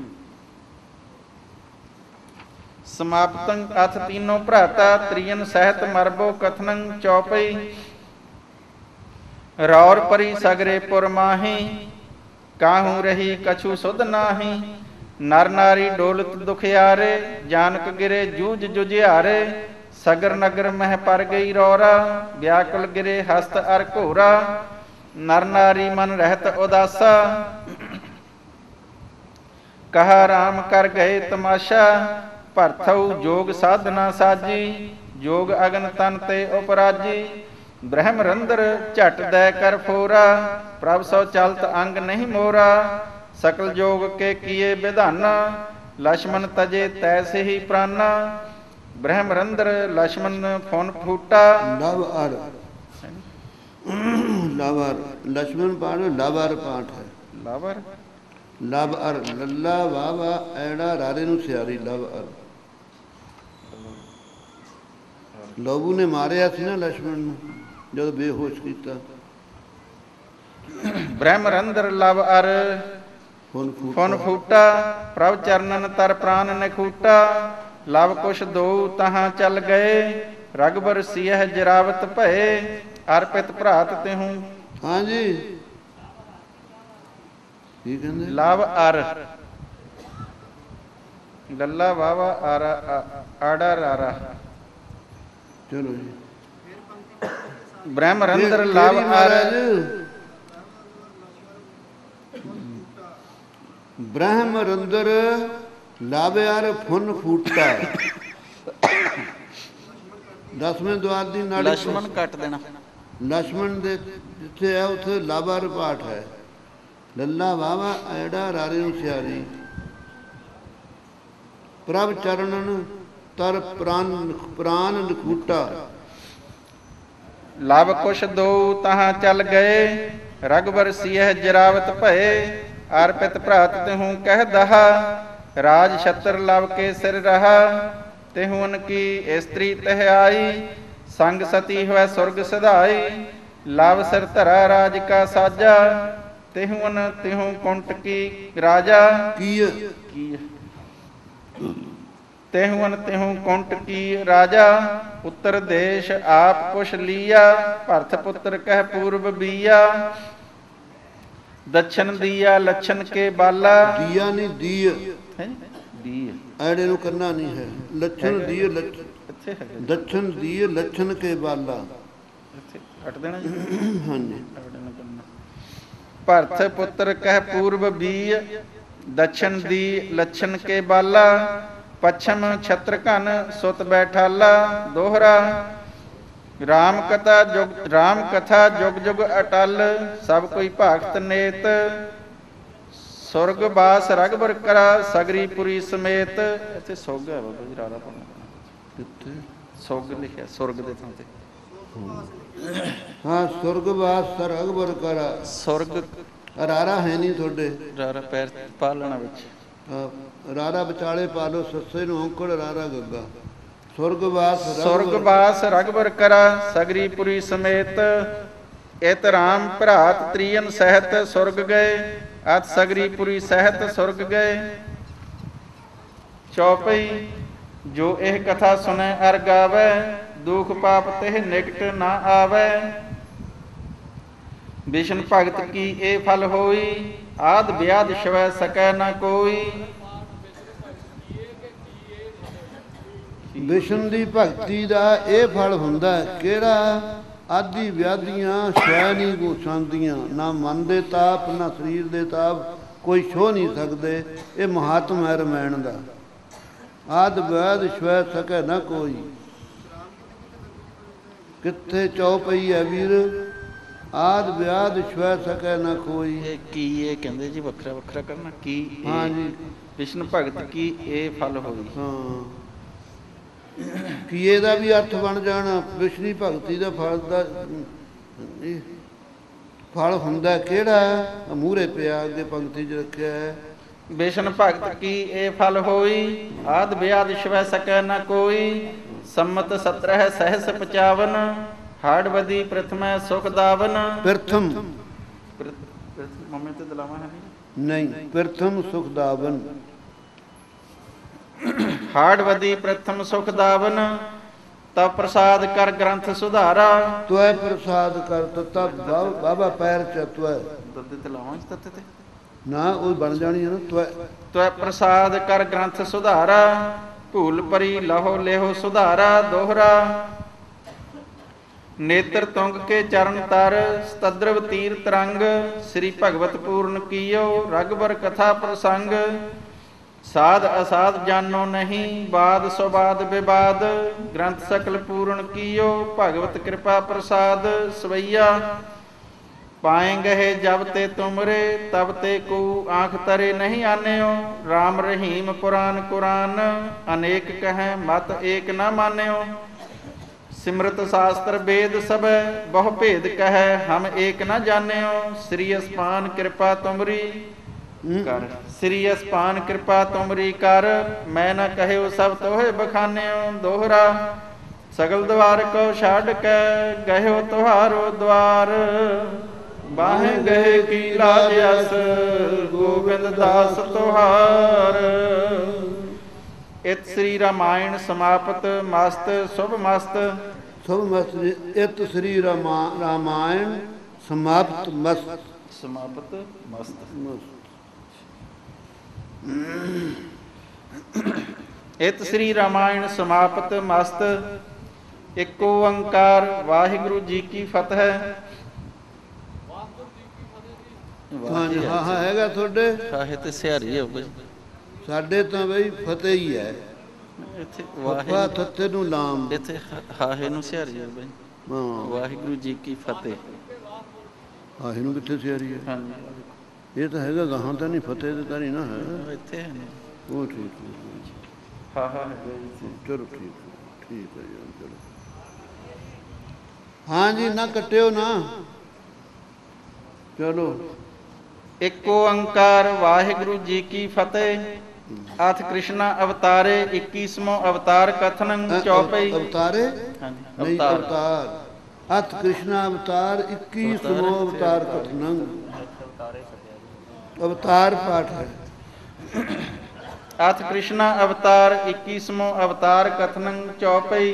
S1: समाप्तं अथ तीनों भ्राता, त्रियन सहित मरबो कथनं। चौपई रौर परी सगरे पुर माही, काहू रही कछु सुध नाही। नर नारी डोलत दुखियारे, जानक गिरे जूझ जुझियारे। सगर नगर मह पर गई रौरा, व्याकुल गिरे हस्त अर घोरा। नर नारी मन रहत उदासा, कहा राम कर गए तमाशा। भरथऊ जोग साधना साजी, जोग अगन तन ते उपराजी। ब्रह्म रंदर झट दै कर फोरा, प्रभ सो चलत अंग नहीं मोरा। सकल जोग के किए विधाना, लक्ष्मण तजे तैसे ही प्राना। ब्रह्म रंदर लक्ष्मण फुन फूटा।
S2: लव अर लवर लक्ष्मण पाठ लवर पाठ है।
S1: लवर
S2: लव अर लल्ला वावा ऐड़ा रारे ਨੂੰ ਸਿਆਰੀ ਲਵ ਅਰ। ਲੋਬੂ ਨੇ ਮਾਰਿਆ ਸੀ ਨਾ ਲక్ష్మణ ਨੂੰ ਜਦੋਂ ਬੇਹੋਸ਼ ਕੀਤਾ।
S1: ब्रह्म रंदर लव अर फुन फूटा, प्रभ चरणन तर प्राण निखूटा। लव कुश दो तहां चल गए, रघुबर सियह जरावत भये। अर्पित भ्रात तिहूं।
S2: हाँ जी ਕੀ ਕਹਿੰਦੇ?
S1: ਲਵ ਅਰ ਲੱਲਾ ਵਾਵਾ ਆਰਾ ਆੜਾ ਰਾਰਾ।
S2: ਚਲੋ ਜੀ।
S1: ਬ੍ਰਹਮ ਰੰਦਰ ਲਵ ਅਰ
S2: ਬ੍ਰਹਮ ਰੰਦਰ ਲਵ ਅਰ ਫੁਨ ਫੂਟਾ। 10ਵੇਂ ਦੁਆਰ ਦੀ ਨਾੜੀ
S1: ਲక్ష్మణ ਕੱਟ ਦੇਣਾ।
S2: ਲక్ష్మణ ਦੇ ਜਿੱਥੇ ਹੈ ਉੱਥੇ ਲਵ ਅਰ ਪਾਠ ਹੈ। ਲੱਲਾ ਵਾਵਾ ਐੜਾ ਰਾਰੇ ਨੂੰ ਸਿਆਰੀ। ਪ੍ਰਭ ਚਰਨਨ ਤਰ ਪ੍ਰਾਨ ਨਖੂਟਾ।
S1: ਲਵ ਕੁਸ਼ ਦੋ ਤਹਾਂ ਚੱਲ ਗਏ, ਰਘੁਬਰ ਸਿਯਹ ਜਰਾਵਤ ਭਏ। अर्पित भ्रात तिहूं कह दहा, राज छत्र लव के सिर रहा। तिहूं उनकी स्त्री तह आई, संग सती हुआ सुरग सधाई। लव सिर धरा राज का साजा, तिहूं कुंट की राजा। तिहूं कुंट की राजा, उत्तर देश आप कुश लिया। भरत पुत्र कह पूर्व बिया, दक्षिण दिया लक्षण के बाला।
S2: दिया नहीं दिया
S1: दिया
S2: ऐड़े ਨੂੰ ਕਰਨਾ ਨਹੀਂ ਹੈ। ਲੱਛਣ ਦੀਏ ਲੱਛਣ ਦक्षिण ਦੀਏ ਲੱਛਣ ਕੇ ਬਾਲਾ।
S1: ਇੱਥੇ ਕੱਟ ਦੇਣਾ ਜੀ।
S2: ਹਾਂਜੀ।
S1: ਭਰਤ ਪੁੱਤਰ ਕਹਿ ਪੂਰਬ ਬੀ, ਦक्षिण ਦੀ ਲੱਛਣ ਕੇ ਬਾਲਾ। ਪੱਛਮ ਛਤਰ ਘਨ ਸੁਤ ਬੈਠਾਲਾ। ਦੋਹਰਾ राम कथा जुग जुग अटल, सब कोई भगत नेत। सुरग बास रघुबर करा, सगरी पुरी समेत। इत्थे सुग है बाबा जी, रारा पढ़ना। सुग लिखिया सुरग दे थां ते।
S2: हाँ सुरग बास रघुबर करा।
S1: सुरग
S2: रारा है नहीं थोड़े।
S1: रारा पैर पा लेना विच।
S2: रारा विचाले पा लो, सस्से नूं औंकड़ रारा गग्गा।
S1: सुरगवास रघुबर करा, सगरी पुरी समेत। इत राम भ्रात त्रियन सहित सुरग गए, ਅਤ ਸਗਰੀ ਪੁਰੀ ਸਹਿਤ ਸੁਰਗ ਗਏ। ਚੌਪਈ ਜੋ ਇਹ ਕਥਾ ਸੁਣੈ ਅਰ ਗਾਵੈ, ਦੁਖ ਪਾਪ ਤਿਹ ਨਿਕਟ ਨਾ ਆਵੈ। ਵਿਸ਼ਨ ਭਗਤ ਕੀ ਇਹ ਫਲ ਹੋਈ, ਆਦ ਵਿਆਦ ਛਵੈ ਸਕੈ ਨਾ ਕੋਈ।
S2: ਵਿਸ਼ਨ ਦੀ ਭਗਤੀ ਦਾ ਇਹ ਫਲ ਹੁੰਦਾ ਕਿਹੜਾ? ਆਦਿ ਵਿਆਧੀਆਂ ਸ਼ੈ ਨਹੀਂ ਗੁਸਾਂਦੀਆਂ, ਨਾ ਮਨ ਦੇ ਤਾਪ ਨਾ ਸਰੀਰ ਦੇ ਤਾਪ ਕੋਈ ਛੋਹ ਨਹੀਂ ਸਕਦੇ। ਇਹ ਮਹਾਤਮ ਹੈ ਰਮਾਇਣ ਦਾ। ਆਦ ਵਿਆਦ ਛਵੈ ਸਕੈ ਨਾ ਕੋਈ। ਕਿੱਥੇ ਚੌਪਈ ਹੈ ਵੀਰ? ਆਦ ਵਿਆਦ ਛਵੈ ਸਕੈ ਨਾ ਕੋਈ।
S1: ਇਹ ਕੀ ਇਹ ਕਹਿੰਦੇ ਜੀ ਵੱਖਰਾ ਵੱਖਰਾ ਕਰਨਾ ਕੀ?
S2: ਹਾਂ ਜੀ,
S1: ਵਿਸ਼ਨ ਭਗਤ ਕੀ ਇਹ ਫਲ ਹੋਈ।
S2: ਹਾਂ, ਕੀਏ ਦਾ ਵੀ ਅਰਥ ਬਣ ਜਾਣਾ। ਵਿਸ਼ਨੀ ਭਗਤੀ ਦਾ ਫਲ ਦਾ ਫਲ ਹੁੰਦਾ ਕਿਹੜਾ? ਮੂਹਰੇ ਪਿਆ ਅੱਗੇ ਪੰਕਤੀ 'ਚ ਰੱਖਿਆ ਹੈ।
S1: ਵਿਸ਼ਨ ਭਗਤ ਕੀ ਇਹ ਫਲ ਹੋਈ, ਆਦ ਵਿਆਦ ਛਵੈ ਸਕੈ ਨਾ ਕੋਈ। ਸੰਮਤ 17 ਸਹਿਸ 55, ਹਾੜਵਦੀ ਪ੍ਰਥਮੈ ਸੁਖ ਦਾਵਨ।
S2: ਪ੍ਰਥਮ
S1: ਮੰਮੀ ਤੇ ਦਲਾਵਾ ਹੈ
S2: ਨਹੀਂ, ਪ੍ਰਥਮ ਸੁਖ ਦਾਵਨ।
S1: ਹਾੜਵਦੀ ਪ੍ਰਥਮ ਸੁਖ ਦਾਵਨ, ਤਬ ਪ੍ਰਸਾਦ ਕਰ ਗ੍ਰੰਥ ਸੁਧਾਰਾ।
S2: ਤਵੈ ਪ੍ਰਸਾਦ ਕਰ ਤਤਾ ਬਾਬਾ ਪੈਰ ਚ ਤਵੈ
S1: ਦੱਦੇ ਤੇ ਲਾਵਾਂ ਤੱਤੇ ਤੇ
S2: ਨਾ ਉਹ ਬਣ ਜਾਣੀ ਹੈ ਨਾ।
S1: ਤਵੈ ਪ੍ਰਸਾਦ ਕਰ ਗ੍ਰੰਥ ਸੁਧਾਰਾ, ਭੂਲ ਪਰੀ ਲਹੋ ਲੇਹੋ ਸੁਧਾਰਾ। ਦੋਹਰਾ ਨੇਤਰ ਤੁੰਗ ਕੇ ਚਰਨ ਤਰ, ਸਤਦਰਵ ਤੀਰ ਤਰੰਗ। ਸ੍ਰੀ ਭਗਵਤ ਪੂਰਨ ਕੀਓ, ਰਗਬਰ ਕਥਾ ਪ੍ਰਸੰਗ। ਸਾਧ ਅਸਾਧ ਜਾਨੋ ਨਹੀਂ, ਬਾਦ ਸੁਬਾਦ ਵਿਵਾਦ। ਗ੍ਰੰਥ ਸਕਲ ਪੂਰਨ ਕੀਓ, ਭਗਵਤ ਕਿਰਪਾ ਪ੍ਰਸਾਦ। ਸਵਈਆ ਪਾਏ ਗਏ ਜਬ ਤੇ ਤੁਮਰੇ, ਤਬ ਤੇ ਕੋ ਆਂਖ ਤਰੇ ਨਹੀਂ ਆਨਿਓ। ਰਾਮ ਰਹੀਮ ਪੁਰਾਨ ਕੁਰਾਨ, ਅਨੇਕ ਕਹੈ ਮਤ ਏਕ ਨਾ ਮਾਨਿਓ। ਸਿਮਰਤ ਸ਼ਾਸਤਰ ਵੇਦ ਸਭੈ, ਬਹੁ ਭੇਦ ਕਹੈ ਹਮ ਏਕ ਨਾ ਜਾਣਿਓ। ਸ੍ਰੀ ਅਸਪਾਨ ਕਿਰਪਾ ਤੁਮਰੀ ਕਰ, ਸ੍ਰੀ ਅਸਪਾਨ ਕਿਰਪਾ ਤੁਮਰੀ ਕਰ। ਮੈਂ ਨਾ ਕਹਿਓ ਸਭ ਤੋਹੇ ਬਖਾਨਿਓ। ਦੋਹਰਾ ਸਗਲ ਦਵਾਰ ਕੋ ਛੱਡ ਕੇ, ਗਇਓ ਤੁਹਾਰੋ ਦਵਾਰ। ਬਾਹੇ ਗਏ ਕੀ ਲਾਜ ਅਸ, ਗੋਬਿੰਦ ਦਾਸ ਤੁਹਾਰ। ਇਤ ਸ੍ਰੀ ਰਾਮਾਇਣ ਸਮਾਪਤ ਮਸਤ ਸ਼ੁਭ ਮਸਤ।
S2: ਸ਼ੁਭ ਮਸਤ। ਇਤ ਸ੍ਰੀ ਰਾਮਾਇਣ ਸਮਾਪਤ ਮਸਤ।
S1: ਸਮਾਪਤ ਮਸਤ। ਇਤ ਸ੍ਰੀ ਰਾਮਾਇਣ ਸਮਾਪਤ ਮਸਤ। ਏਕ ਓੰਕਾਰ ਵਾਹਿਗੁਰੂ ਜੀ ਕੀ ਫਤਿਹ।
S2: ਹਾਂਜੀ, ਹਾਂ ਹਾਂ ਹੈਗਾ ਤੁਹਾਡੇ।
S1: ਹਾਏ ਤੇ ਸਿਹਾਰੀ ਹੋ ਬਈ।
S2: ਸਾਡੇ ਤਾਂ ਬਈ ਫਤਿਹ ਹੀ ਹੈ।
S1: ਇੱਥੇ
S2: ਵਾਹਿਗੁਰੂ ਥੱਥੇ ਨੂੰ ਲਾਮ,
S1: ਇੱਥੇ ਹਾਹੇ ਨੂੰ ਸਿਹਾਰੀ ਹੋ ਬਈ।
S2: ਹਾਂ,
S1: ਵਾਹਿਗੁਰੂ ਜੀ ਕੀ ਫਤਿਹ।
S2: ਹਾਹੇ ਨੂੰ ਕਿੱਥੇ ਸਿਆਰੀ ਹੈ?
S1: ਹਾਂਜੀ,
S2: ਇਹ ਤਾਂ ਹੈਗਾ ਗਾਹਾਂ ਤਾਂ ਨਹੀਂ, ਫਤਿਹ ਤੇ ਤਾਂ ਨਹੀਂ ਨਾ ਹੈ।
S1: ਇੱਥੇ ਹੈ
S2: ਉਹ ਠੀਕ ਹੈ।
S1: ਹਾਂ ਹਾਂ
S2: ਚਲੋ ਠੀਕ ਹੈ ਜੀ, ਚਲੋ। ਹਾਂਜੀ, ਨਾ ਕੱਟਿਓ ਨਾ। ਚਲੋ।
S1: ਏਕ ਓੰਕਾਰ ਵਾਹਿਗੁਰੂ ਜੀ ਕੀ ਫਤਿਹ। ਅਥ ਕ੍ਰਿਸ਼ਨਾ ਅਵਤਾਰੇ 21ਵਾਂ ਅਵਤਾਰ ਕਥਨੰ ਚੌਪਈ।
S2: ਅਵਤਾਰੇ
S1: ਹਾਂਜੀ,
S2: ਨਹੀਂ, ਅਵਤਾਰ। ਅਥ ਕ੍ਰਿਸ਼ਨਾ ਅਵਤਾਰ 21ਵਾਂ ਅਵਤਾਰ ਕਥਨੰ। ਅਵਤਾਰ ਪਾਠ ਹੈ।
S1: ਅਥ ਕ੍ਰਿਸ਼ਨਾ ਅਵਤਾਰ 21ਵਾਂ ਅਵਤਾਰ ਕਥਨੰ ਚੌਪਈ।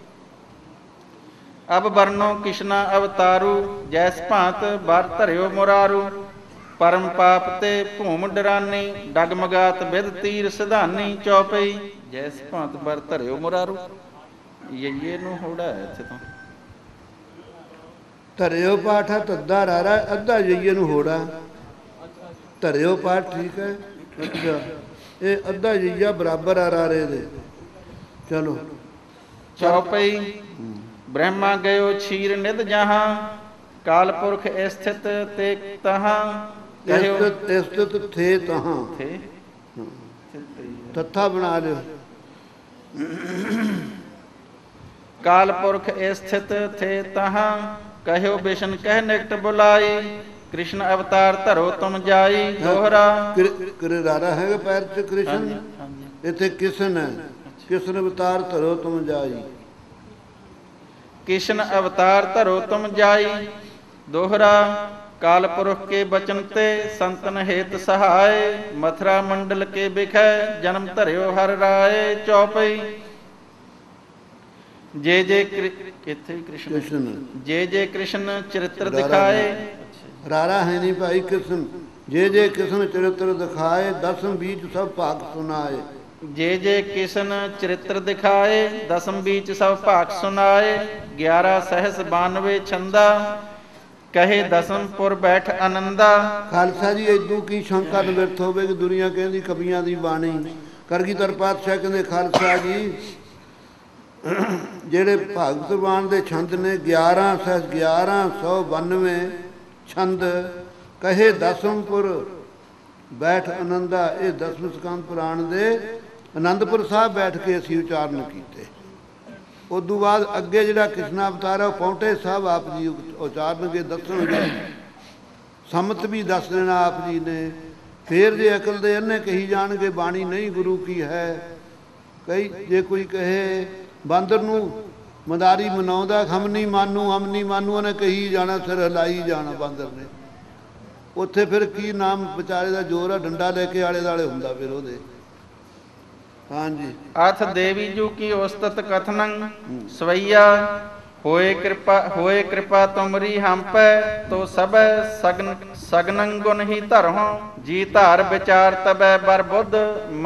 S1: ਅਬ ਵਰਨੋ ਕ੍ਰਿਸ਼ਨਾ ਅਵਤਾਰੂ, ਜੈਸ ਭਾਂਤ ਬਰ ਧਰਿਓ ਮੁਰਾਰੂ। ਪਰਮ ਪਾਪ ਤੇ ਭੂਮ ਡਰਾਨੀ, ਡਗਮਗਾਤ ਵਿਦ ਤੀਰ ਸਿਧਾਨੀ। ਚੌਪਈ ਜੈਸ ਭਾਂਤ ਬਰ ਧਰਿਓ ਮੁਰਾਰੂ। ਇਹ ਨੂੰ ਹੋੜਾ ਹੈ ਇੱਥੇ ਤੋਂ।
S2: ਧਰਿਓ ਪਾਠ ਹੈ ਤੱਦਾ ਰਾਰਾ, ਅੱਧਾ ਜਈਏ ਨੂੰ ਹੋੜਾ। ਧਰਿਓ ਪਾਠ ਠੀਕ ਹੈ। ਅੱਛਾ, ਇਹ ਅੱਧਾ ਜਈਆ ਬਰਾਬਰ ਆ ਰਾਰੇ ਦੇ। ਚਲੋ।
S1: ਚੌਪਈ ਬ੍ਰਹਮਾ ਗਇਓ ਛੀਰ ਨਿਧ ਜਹਾਂ, ਕਾਲ ਪੁਰਖ ਸਥਿਤ ਤੇ ਤਹਾਂ।
S2: ਸਥਿਤ ਥੇ ਤਹਾਂ, ਤੱਥਾ ਬਣਾ ਲਿਓ।
S1: ਕਾਲ ਪੁਰਖ ਸਥਿਤ ਥੇ ਤਹਾਂ, ਕਹਿਓ ਬਿਸ਼ਨ ਕਹਿ ਨਿਕਟ ਬੁਲਾਈ। ਕ੍ਰਿਸ਼ਨ ਅਵਤਾਰ ਧਰੋ ਤੁਮ ਜਾਈ। ਦੋਹਰਾ
S2: ਰਾਰਾ ਹੈਗਾ ਪੈਰ ਚ ਕ੍ਰਿਸ਼ਨ, ਇੱਥੇ ਕਿਸ਼ਨ ਹੈ। ਕਿਸ਼ਨ ਅਵਤਾਰ ਧਰੋ ਤੁਮ ਜਾਈ।
S1: ਕ੍ਰਿਸ਼ਨ ਅਵਤਾਰ ਧਰੋ ਤੁਮ ਜਾਈ। ਦੋਹਰਾ काल पुरुष के बचन ते संतन हेत सहाय मथुरा मंडल के बिखै जन्म धरियो हर राय चौपई जे कृष्ण जे कृष्ण चरित्र दिखाए
S2: रारा है नहीं भाई कृष्ण जे कृष्ण चरित्र दिखाए दसम बीच सब भाग सुनाए
S1: जे कृष्ण चरित्र दिखाए दसम बीच सब भाग सुनाए 11 सहस 92 छंदा कहे दसमपुर बैठ आनंदा।
S2: खालसा जी इदू की शंका निवृत्त होवे कि दुनिया कहती कवियां दी बाणी करगीधर पातशाह कहते खालसा जी ਜਿਹੜੇ ਭਗਤਵਾਨ ਦੇ ਛੰਦ ਨੇ 1192 ਛੰਦ ਕਹੇ ਦਸਮਪੁਰ ਬੈਠ ਆਨੰਦਾ ਇਹ ਦਸਮ ਸਕੰਦ ਪੁਰਾਣ ਦੇ ਆਨੰਦਪੁਰ ਸਾਹਿਬ ਬੈਠ ਕੇ ਅਸੀਂ ਉਚਾਰਨ ਕੀਤੇ। ਉਦੋਂ ਬਾਅਦ ਅੱਗੇ ਜਿਹੜਾ ਕ੍ਰਿਸ਼ਨ ਅਵਤਾਰ ਹੈ ਉਹ ਪੌਂਟੇ ਸਾਹਿਬ ਆਪ ਜੀ ਉਚਾਰਨਗੇ ਦੱਸਣਗੇ ਸੰਮਤ ਵੀ ਦੱਸ ਦੇਣਾ ਆਪ ਜੀ ਨੇ। ਫੇਰ ਜੇ ਅਕਲ ਦੇ ਅੰਨੇ ਕਹੀ ਜਾਣਗੇ ਬਾਣੀ ਨਹੀਂ ਗੁਰੂ ਕੀ ਹੈ ਕਈ ਜੇ ਕੋਈ ਕਹੇ ਬਾਂਦਰ ਨੂੰ ਮਦਾਰੀ ਮਨਾਉਂਦਾ ਹਮ ਨਹੀਂ ਮਾਨੂ ਉਹਨੇ ਕਹੀ ਜਾਣਾ ਸਿਰ ਹਿਲਾਈ ਜਾਣਾ ਬਾਂਦਰ ਨੇ। ਉੱਥੇ ਫਿਰ ਕੀ ਨਾਮ ਵਿਚਾਰੇ ਦਾ ਜ਼ੋਰ ਆ ਡੰਡਾ ਲੈ ਕੇ ਆਲੇ ਦੁਆਲੇ ਹੁੰਦਾ ਫਿਰ ਉਹਦੇ। ਹਾਂਜੀ
S1: ਅਥ ਦੇਵੀ ਜੂ ਕੀ ਉਸਤਤ ਕਥਨੰ ਸਵਈਆ ਹੋਏ ਕਿਰਪਾ ਤੁਮਰੀ ਹੰਪੈ ਤੋ ਸਭੈ ਸਗਨੰ ਗੁਣ ਹੀ ਧਰਹੁ ਜੀ ਧਾਰ ਵਿਚਾਰ ਤਬੈ ਬਰ ਬੁੱਧ